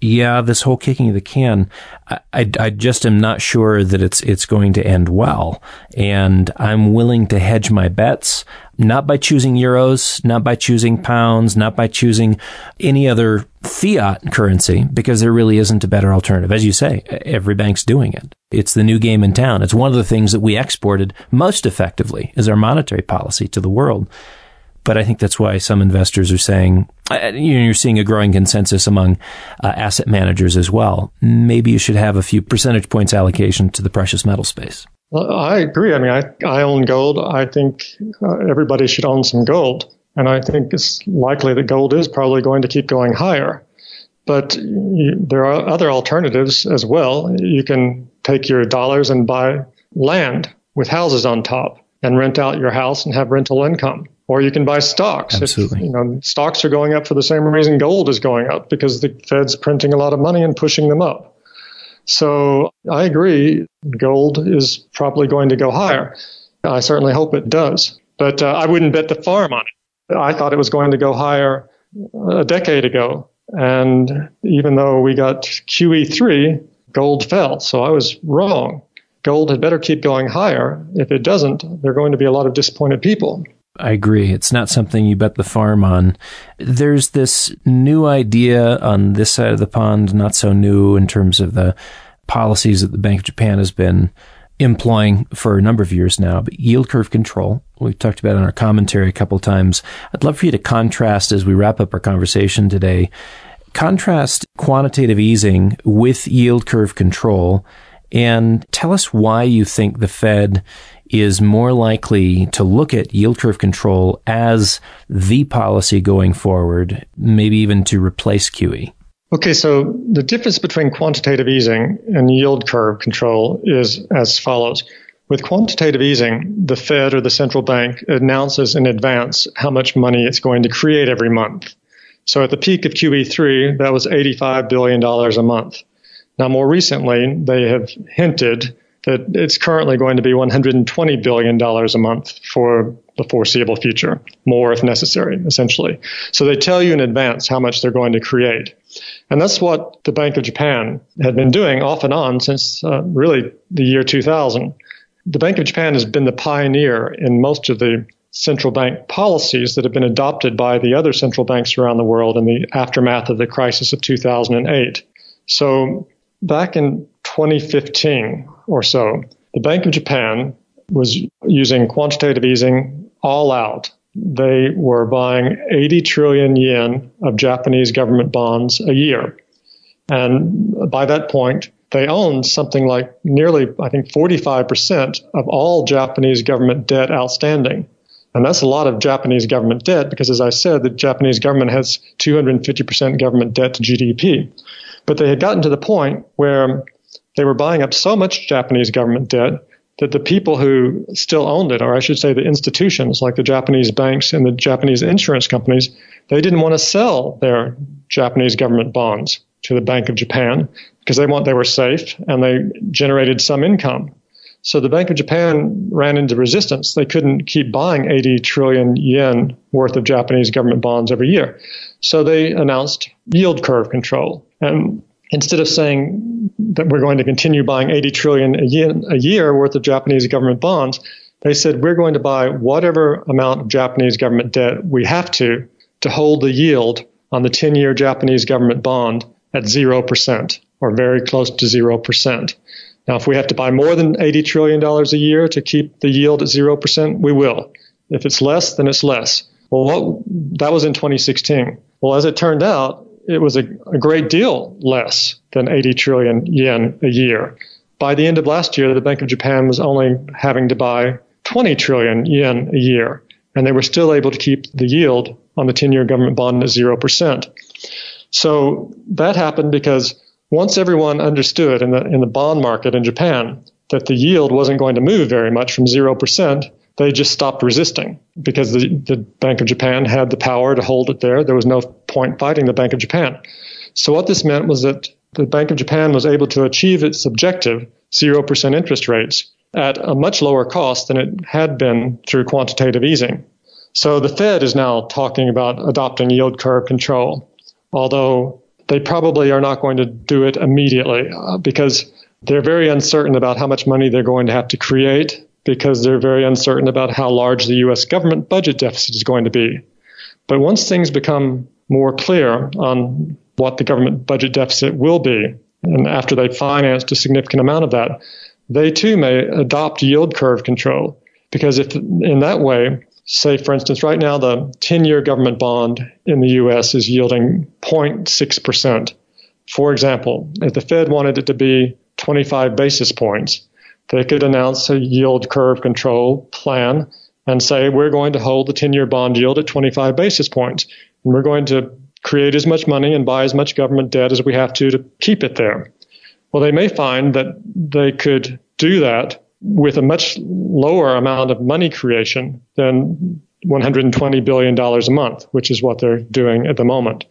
yeah, this whole kicking of the can, I, I, I just am not sure that it's it's going to end well. And I'm willing to hedge my bets, not by choosing euros, not by choosing pounds, not by choosing any other fiat currency, because there really isn't a better alternative. As you say, every bank's doing it. It's the new game in town. It's one of the things that we exported most effectively is our monetary policy to the world. But I think that's why some investors are saying, you're seeing a growing consensus among uh, asset managers as well. Maybe you should have a few percentage points allocation to the precious metal space. Well, I agree. I mean, I, I own gold. I think uh, everybody should own some gold. And I think it's likely that gold is probably going to keep going higher. But you, there are other alternatives as well. You can take your dollars and buy land with houses on top and rent out your house and have rental income. Or you can buy stocks. Absolutely. If, you know, stocks are going up for the same reason gold is going up, because the Fed's printing a lot of money and pushing them up. So I agree, gold is probably going to go higher. I certainly hope it does. But uh, I wouldn't bet the farm on it. I thought it was going to go higher a decade ago. And even though we got Q E three, gold fell. So I was wrong. Gold had better keep going higher. If it doesn't, there are going to be a lot of disappointed people. I agree. It's not something you bet the farm on. There's this new idea on this side of the pond, not so new in terms of the policies that the Bank of Japan has been employing for a number of years now, but yield curve control. We've talked about it in our commentary a couple of times. I'd love for you to contrast, as we wrap up our conversation today, contrast quantitative easing with yield curve control, and tell us why you think the Fed is more likely to look at yield curve control as the policy going forward, maybe even to replace Q E. Okay, so the difference between quantitative easing and yield curve control is as follows. With quantitative easing, the Fed or the central bank announces in advance how much money it's going to create every month. So at the peak of Q E three, that was eighty-five billion dollars a month. Now, more recently, they have hinted that it's currently going to be one hundred twenty billion dollars a month for the foreseeable future, more if necessary, essentially. So they tell you in advance how much they're going to create. And that's what the Bank of Japan had been doing off and on since uh, really the year two thousand. The Bank of Japan has been the pioneer in most of the central bank policies that have been adopted by the other central banks around the world in the aftermath of the crisis of two thousand eight. So back in twenty fifteen or so, the Bank of Japan was using quantitative easing all out. They were buying eighty trillion yen of Japanese government bonds a year. And by that point, they owned something like nearly, I think, forty-five percent of all Japanese government debt outstanding. And that's a lot of Japanese government debt because, as I said, the Japanese government has two hundred fifty percent government debt to G D P. But they had gotten to the point where they were buying up so much Japanese government debt that the people who still owned it, or I should say the institutions like the Japanese banks and the Japanese insurance companies, they didn't want to sell their Japanese government bonds to the Bank of Japan because they want they were safe and they generated some income. So the Bank of Japan ran into resistance. They couldn't keep buying eighty trillion yen worth of Japanese government bonds every year. So they announced yield curve control. And instead of saying that we're going to continue buying eighty trillion a year, a year worth of Japanese government bonds, they said we're going to buy whatever amount of Japanese government debt we have to to hold the yield on the ten-year Japanese government bond at zero percent or very close to zero percent. Now, if we have to buy more than eighty trillion dollars a year to keep the yield at zero percent, we will. If it's less, then it's less. Well, what, that was in twenty sixteen. Well, as it turned out, it was a, a great deal less than eighty trillion yen a year. By the end of last year, the Bank of Japan was only having to buy twenty trillion yen a year, and they were still able to keep the yield on the ten-year government bond at zero percent. So that happened because once everyone understood in the in the bond market in Japan that the yield wasn't going to move very much from zero percent, they just stopped resisting because the, the Bank of Japan had the power to hold it there. There was no point fighting the Bank of Japan. So what this meant was that the Bank of Japan was able to achieve its objective, zero percent interest rates, at a much lower cost than it had been through quantitative easing. So the Fed is now talking about adopting yield curve control, although they probably are not going to do it immediately uh, because they're very uncertain about how much money they're going to have to create, because they're very uncertain about how large the U S government budget deficit is going to be. But once things become more clear on what the government budget deficit will be, and after they've financed a significant amount of that, they too may adopt yield curve control. Because if in that way, say, for instance, right now the ten-year government bond in the U S is yielding zero point six percent. For example, if the Fed wanted it to be twenty-five basis points, they could announce a yield curve control plan and say, we're going to hold the ten-year bond yield at twenty-five basis points. And we're going to create as much money and buy as much government debt as we have to to keep it there. Well, they may find that they could do that with a much lower amount of money creation than one hundred twenty billion dollars a month, which is what they're doing at the moment.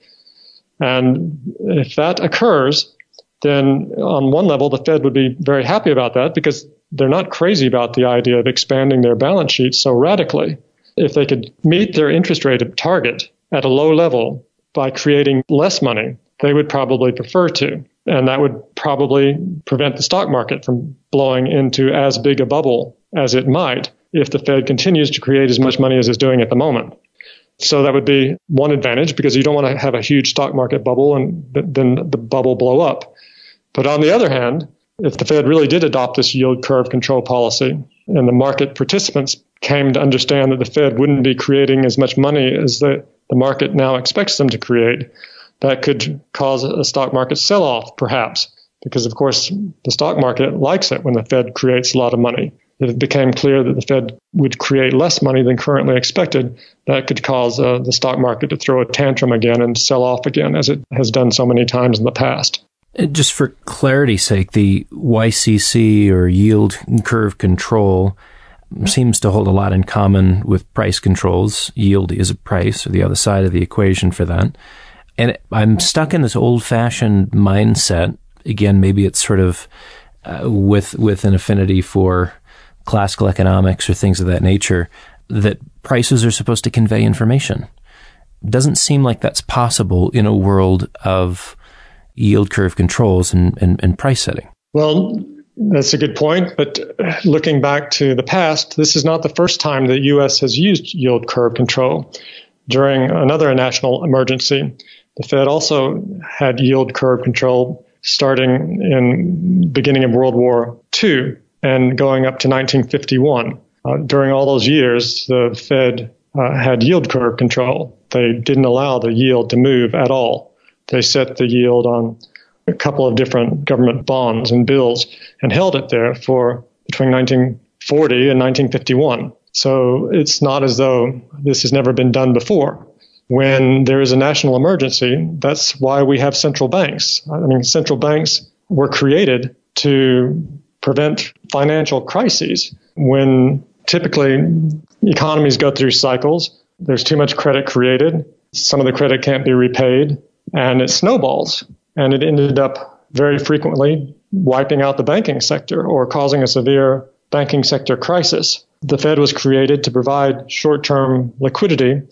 And if that occurs, then on one level, the Fed would be very happy about that because they're not crazy about the idea of expanding their balance sheet so radically. If they could meet their interest rate target at a low level by creating less money, they would probably prefer to. And that would probably prevent the stock market from blowing into as big a bubble as it might if the Fed continues to create as much money as it's doing at the moment. So that would be one advantage, because you don't want to have a huge stock market bubble and then the bubble blow up. But on the other hand, if the Fed really did adopt this yield curve control policy and the market participants came to understand that the Fed wouldn't be creating as much money as the, the market now expects them to create, that could cause a stock market sell-off, perhaps, because, of course, the stock market likes it when the Fed creates a lot of money. If it became clear that the Fed would create less money than currently expected, that could cause uh, the stock market to throw a tantrum again and sell off again, as it has done so many times in the past. Just for clarity's sake, the Y C C, or yield curve control, seems to hold a lot in common with price controls. Yield is a price, or the other side of the equation for that. And I'm stuck in this old-fashioned mindset. Again, maybe it's sort of uh, with with an affinity for classical economics or things of that nature, that prices are supposed to convey information. Doesn't seem like that's possible in a world of yield curve controls and, and, and price setting. Well, that's a good point. But looking back to the past, this is not the first time the U S has used yield curve control. During another national emergency, the Fed also had yield curve control starting in the beginning of World War Two and going up to nineteen fifty-one. Uh, during all those years, the Fed uh, had yield curve control. They didn't allow the yield to move at all. They set the yield on a couple of different government bonds and bills and held it there for between nineteen forty and nineteen fifty-one. So it's not as though this has never been done before. When there is a national emergency, that's why we have central banks. I mean, central banks were created to prevent financial crises. When typically economies go through cycles, there's too much credit created, some of the credit can't be repaid, and it snowballs. And it ended up very frequently wiping out the banking sector or causing a severe banking sector crisis. The Fed was created to provide short-term liquidity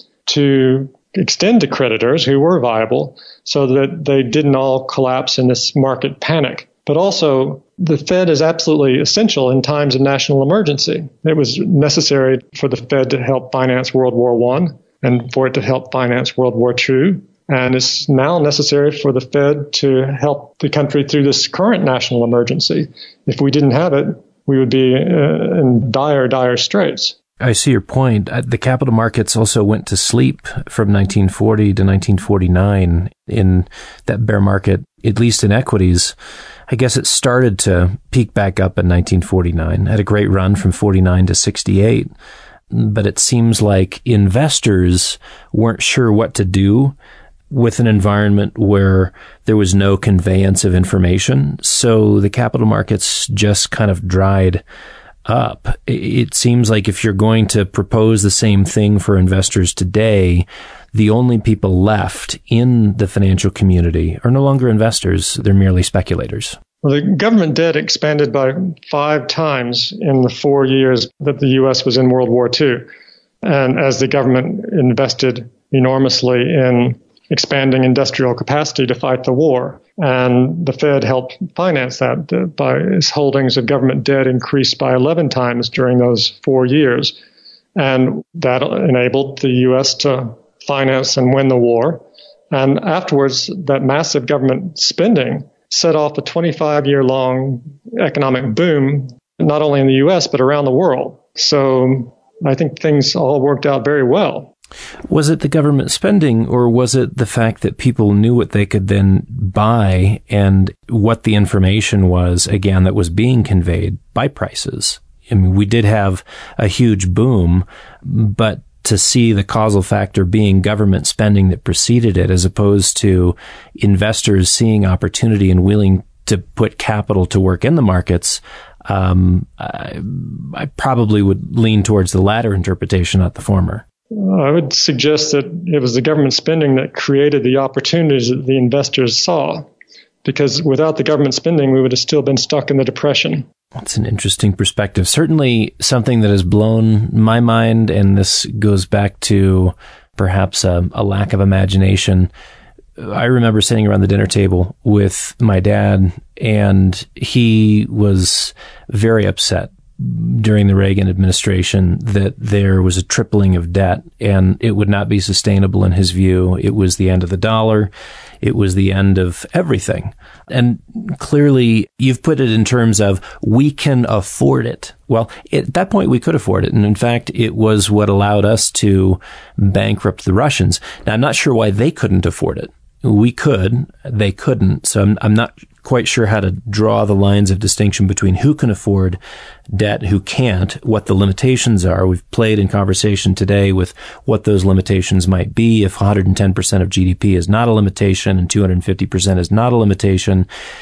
to extend to creditors who were viable so that they didn't all collapse in this market panic. But also, the Fed is absolutely essential in times of national emergency. It was necessary for the Fed to help finance World War One and for it to help finance World War Two. And it's now necessary for the Fed to help the country through this current national emergency. If we didn't have it, we would be uh, in dire, dire straits. I see your point. The capital markets also went to sleep from nineteen forty to nineteen forty-nine in that bear market, at least in equities. I guess it started to peak back up in nineteen forty-nine, had a great run from forty-nine to sixty-eight. But it seems like investors weren't sure what to do with an environment where there was no conveyance of information. So the capital markets just kind of dried up. It seems like if you're going to propose the same thing for investors today, the only people left in the financial community are no longer investors. They're merely speculators. Well, the government debt expanded by five times in the four years that the U S was in World War Two. And as the government invested enormously in expanding industrial capacity to fight the war. And the Fed helped finance that by its holdings of government debt increased by eleven times during those four years. And that enabled the U S to finance and win the war. And afterwards, that massive government spending set off a twenty-five year long economic boom, not only in the U S, but around the world. So I think things all worked out very well. Was it the government spending, or was it the fact that people knew what they could then buy and what the information was, again, that was being conveyed by prices? I mean, we did have a huge boom, but to see the causal factor being government spending that preceded it, as opposed to investors seeing opportunity and willing to put capital to work in the markets, um, I, I probably would lean towards the latter interpretation, not the former. I would suggest that it was the government spending that created the opportunities that the investors saw, because without the government spending, we would have still been stuck in the Depression. That's an interesting perspective. Certainly something that has blown my mind, and this goes back to perhaps a, a lack of imagination. I remember sitting around the dinner table with my dad, and he was very upset during the Reagan administration that there was a tripling of debt, and it would not be sustainable in his view. It was the end of the dollar. It was the end of everything. And clearly, you've put it in terms of we can afford it. Well, at that point, we could afford it. And in fact, it was what allowed us to bankrupt the Russians. Now, I'm not sure why they couldn't afford it. We could, they couldn't. So I'm, I'm not quite sure how to draw the lines of distinction between who can afford debt, who can't, what the limitations are. We've played in conversation today with what those limitations might be. If one hundred ten percent of G D P is not a limitation and two hundred fifty percent is not a limitation,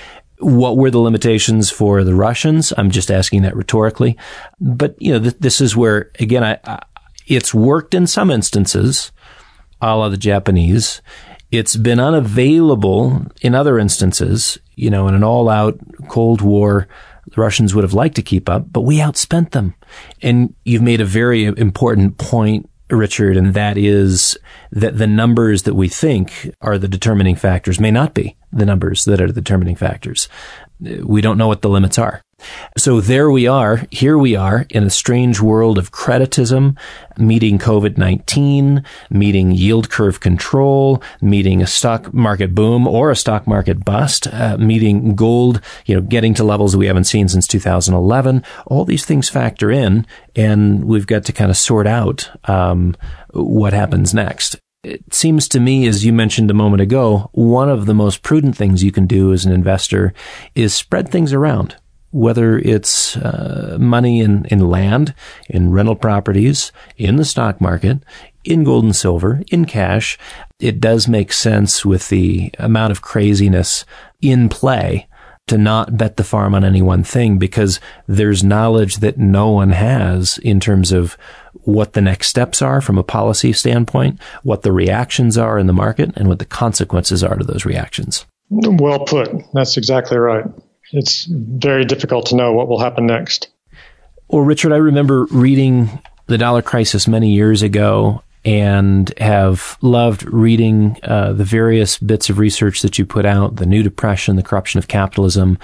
what were the limitations for the Russians? I'm just asking that rhetorically. But, you know, th- this is where, again, I, I, it's worked in some instances, a la the Japanese. It's been unavailable in other instances. You know, in an all-out Cold War, the Russians would have liked to keep up, but we outspent them. And you've made a very important point, Richard, and that is that the numbers that we think are the determining factors may not be the numbers that are the determining factors. We don't know what the limits are. So there we are, here we are in a strange world of creditism, meeting COVID nineteen, meeting yield curve control, meeting a stock market boom or a stock market bust, uh, meeting gold, you know, getting to levels that we haven't seen since two thousand eleven. All these things factor in, and we've got to kind of sort out um, what happens next. It seems to me, as you mentioned a moment ago, one of the most prudent things you can do as an investor is spread things around. Whether it's uh, money in, in land, in rental properties, in the stock market, in gold and silver, in cash, it does make sense with the amount of craziness in play to not bet the farm on any one thing, because there's knowledge that no one has in terms of what the next steps are from a policy standpoint, what the reactions are in the market, and what the consequences are to those reactions. Well put. That's exactly right. It's very difficult to know what will happen next. Well, Richard, I remember reading The Dollar Crisis many years ago and have loved reading uh, the various bits of research that you put out, the New Depression, the Corruption of Capitalism,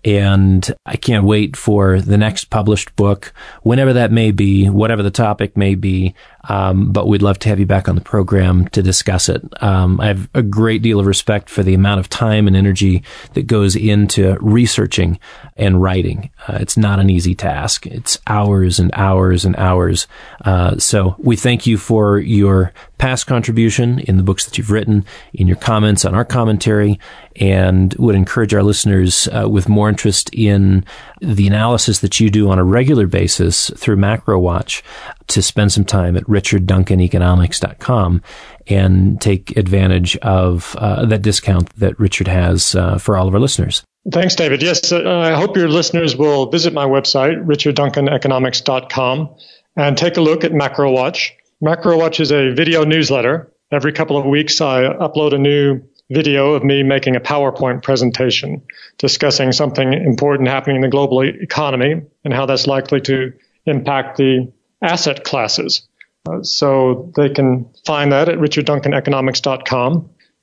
and I can't wait for the next published book, whenever that may be, whatever the topic may be, um, but we'd love to have you back on the program to discuss it. Um, I have a great deal of respect for the amount of time and energy that goes into researching and writing. Uh, it's not an easy task. It's hours and hours and hours. Uh, so we thank you for your past contribution in the books that you've written, in your comments on our commentary, and would encourage our listeners uh, with more interest in the analysis that you do on a regular basis through MacroWatch to spend some time at richard duncan economics dot com and take advantage of uh, that discount that Richard has uh, for all of our listeners. Thanks, David. Yes, uh, I hope your listeners will visit my website, richard duncan economics dot com, and take a look at MacroWatch. MacroWatch is a video newsletter. Every couple of weeks, I upload a new video of me making a PowerPoint presentation discussing something important happening in the global economy and how that's likely to impact the asset classes. Uh, so they can find that at richard duncan economics dot com.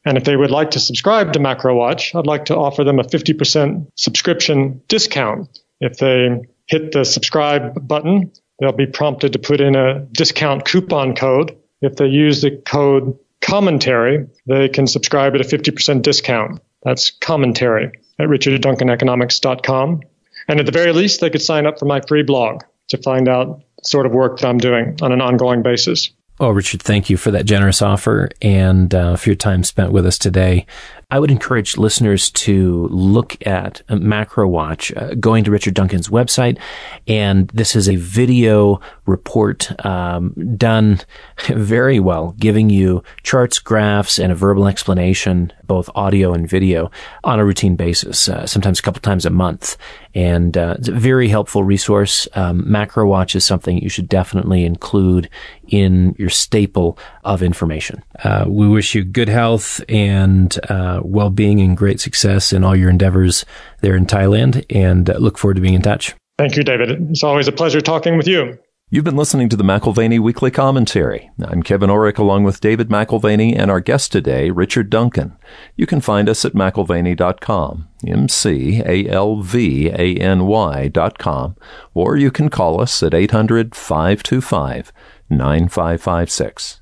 And if they would like to subscribe to MacroWatch, I'd like to offer them a fifty percent subscription discount. If they hit the subscribe button, they'll be prompted to put in a discount coupon code. If they use the code commentary, they can subscribe at a fifty percent discount. That's commentary at richard duncan economics dot com. And at the very least, they could sign up for my free blog to find out the sort of work that I'm doing on an ongoing basis. Well, Richard, thank you for that generous offer and uh, for your time spent with us today. I would encourage listeners to look at MacroWatch, uh, going to Richard Duncan's website. And this is a video report um, done very well, giving you charts, graphs, and a verbal explanation, both audio and video, on a routine basis, uh, sometimes a couple times a month. And uh, it's a very helpful resource. Um, MacroWatch is something you should definitely include in your staple of information. Uh, we wish you good health and uh, well-being and great success in all your endeavors there in Thailand, and uh, look forward to being in touch. Thank you, David. It's always a pleasure talking with you. You've been listening to the McIlvaney Weekly Commentary. I'm Kevin Orrick, along with David McIlvaney and our guest today, Richard Duncan. You can find us at McIlvaney dot com, M C A L V A N Y dot com, or you can call us at eight hundred, five two five, nine five five six.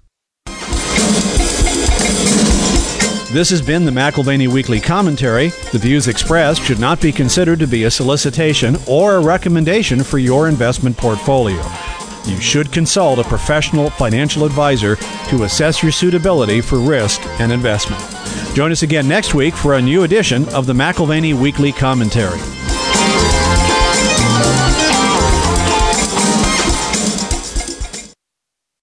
This has been the McIlvaney Weekly Commentary. The views expressed should not be considered to be a solicitation or a recommendation for your investment portfolio. You should consult a professional financial advisor to assess your suitability for risk and investment. Join us again next week for a new edition of the McIlvaney Weekly Commentary.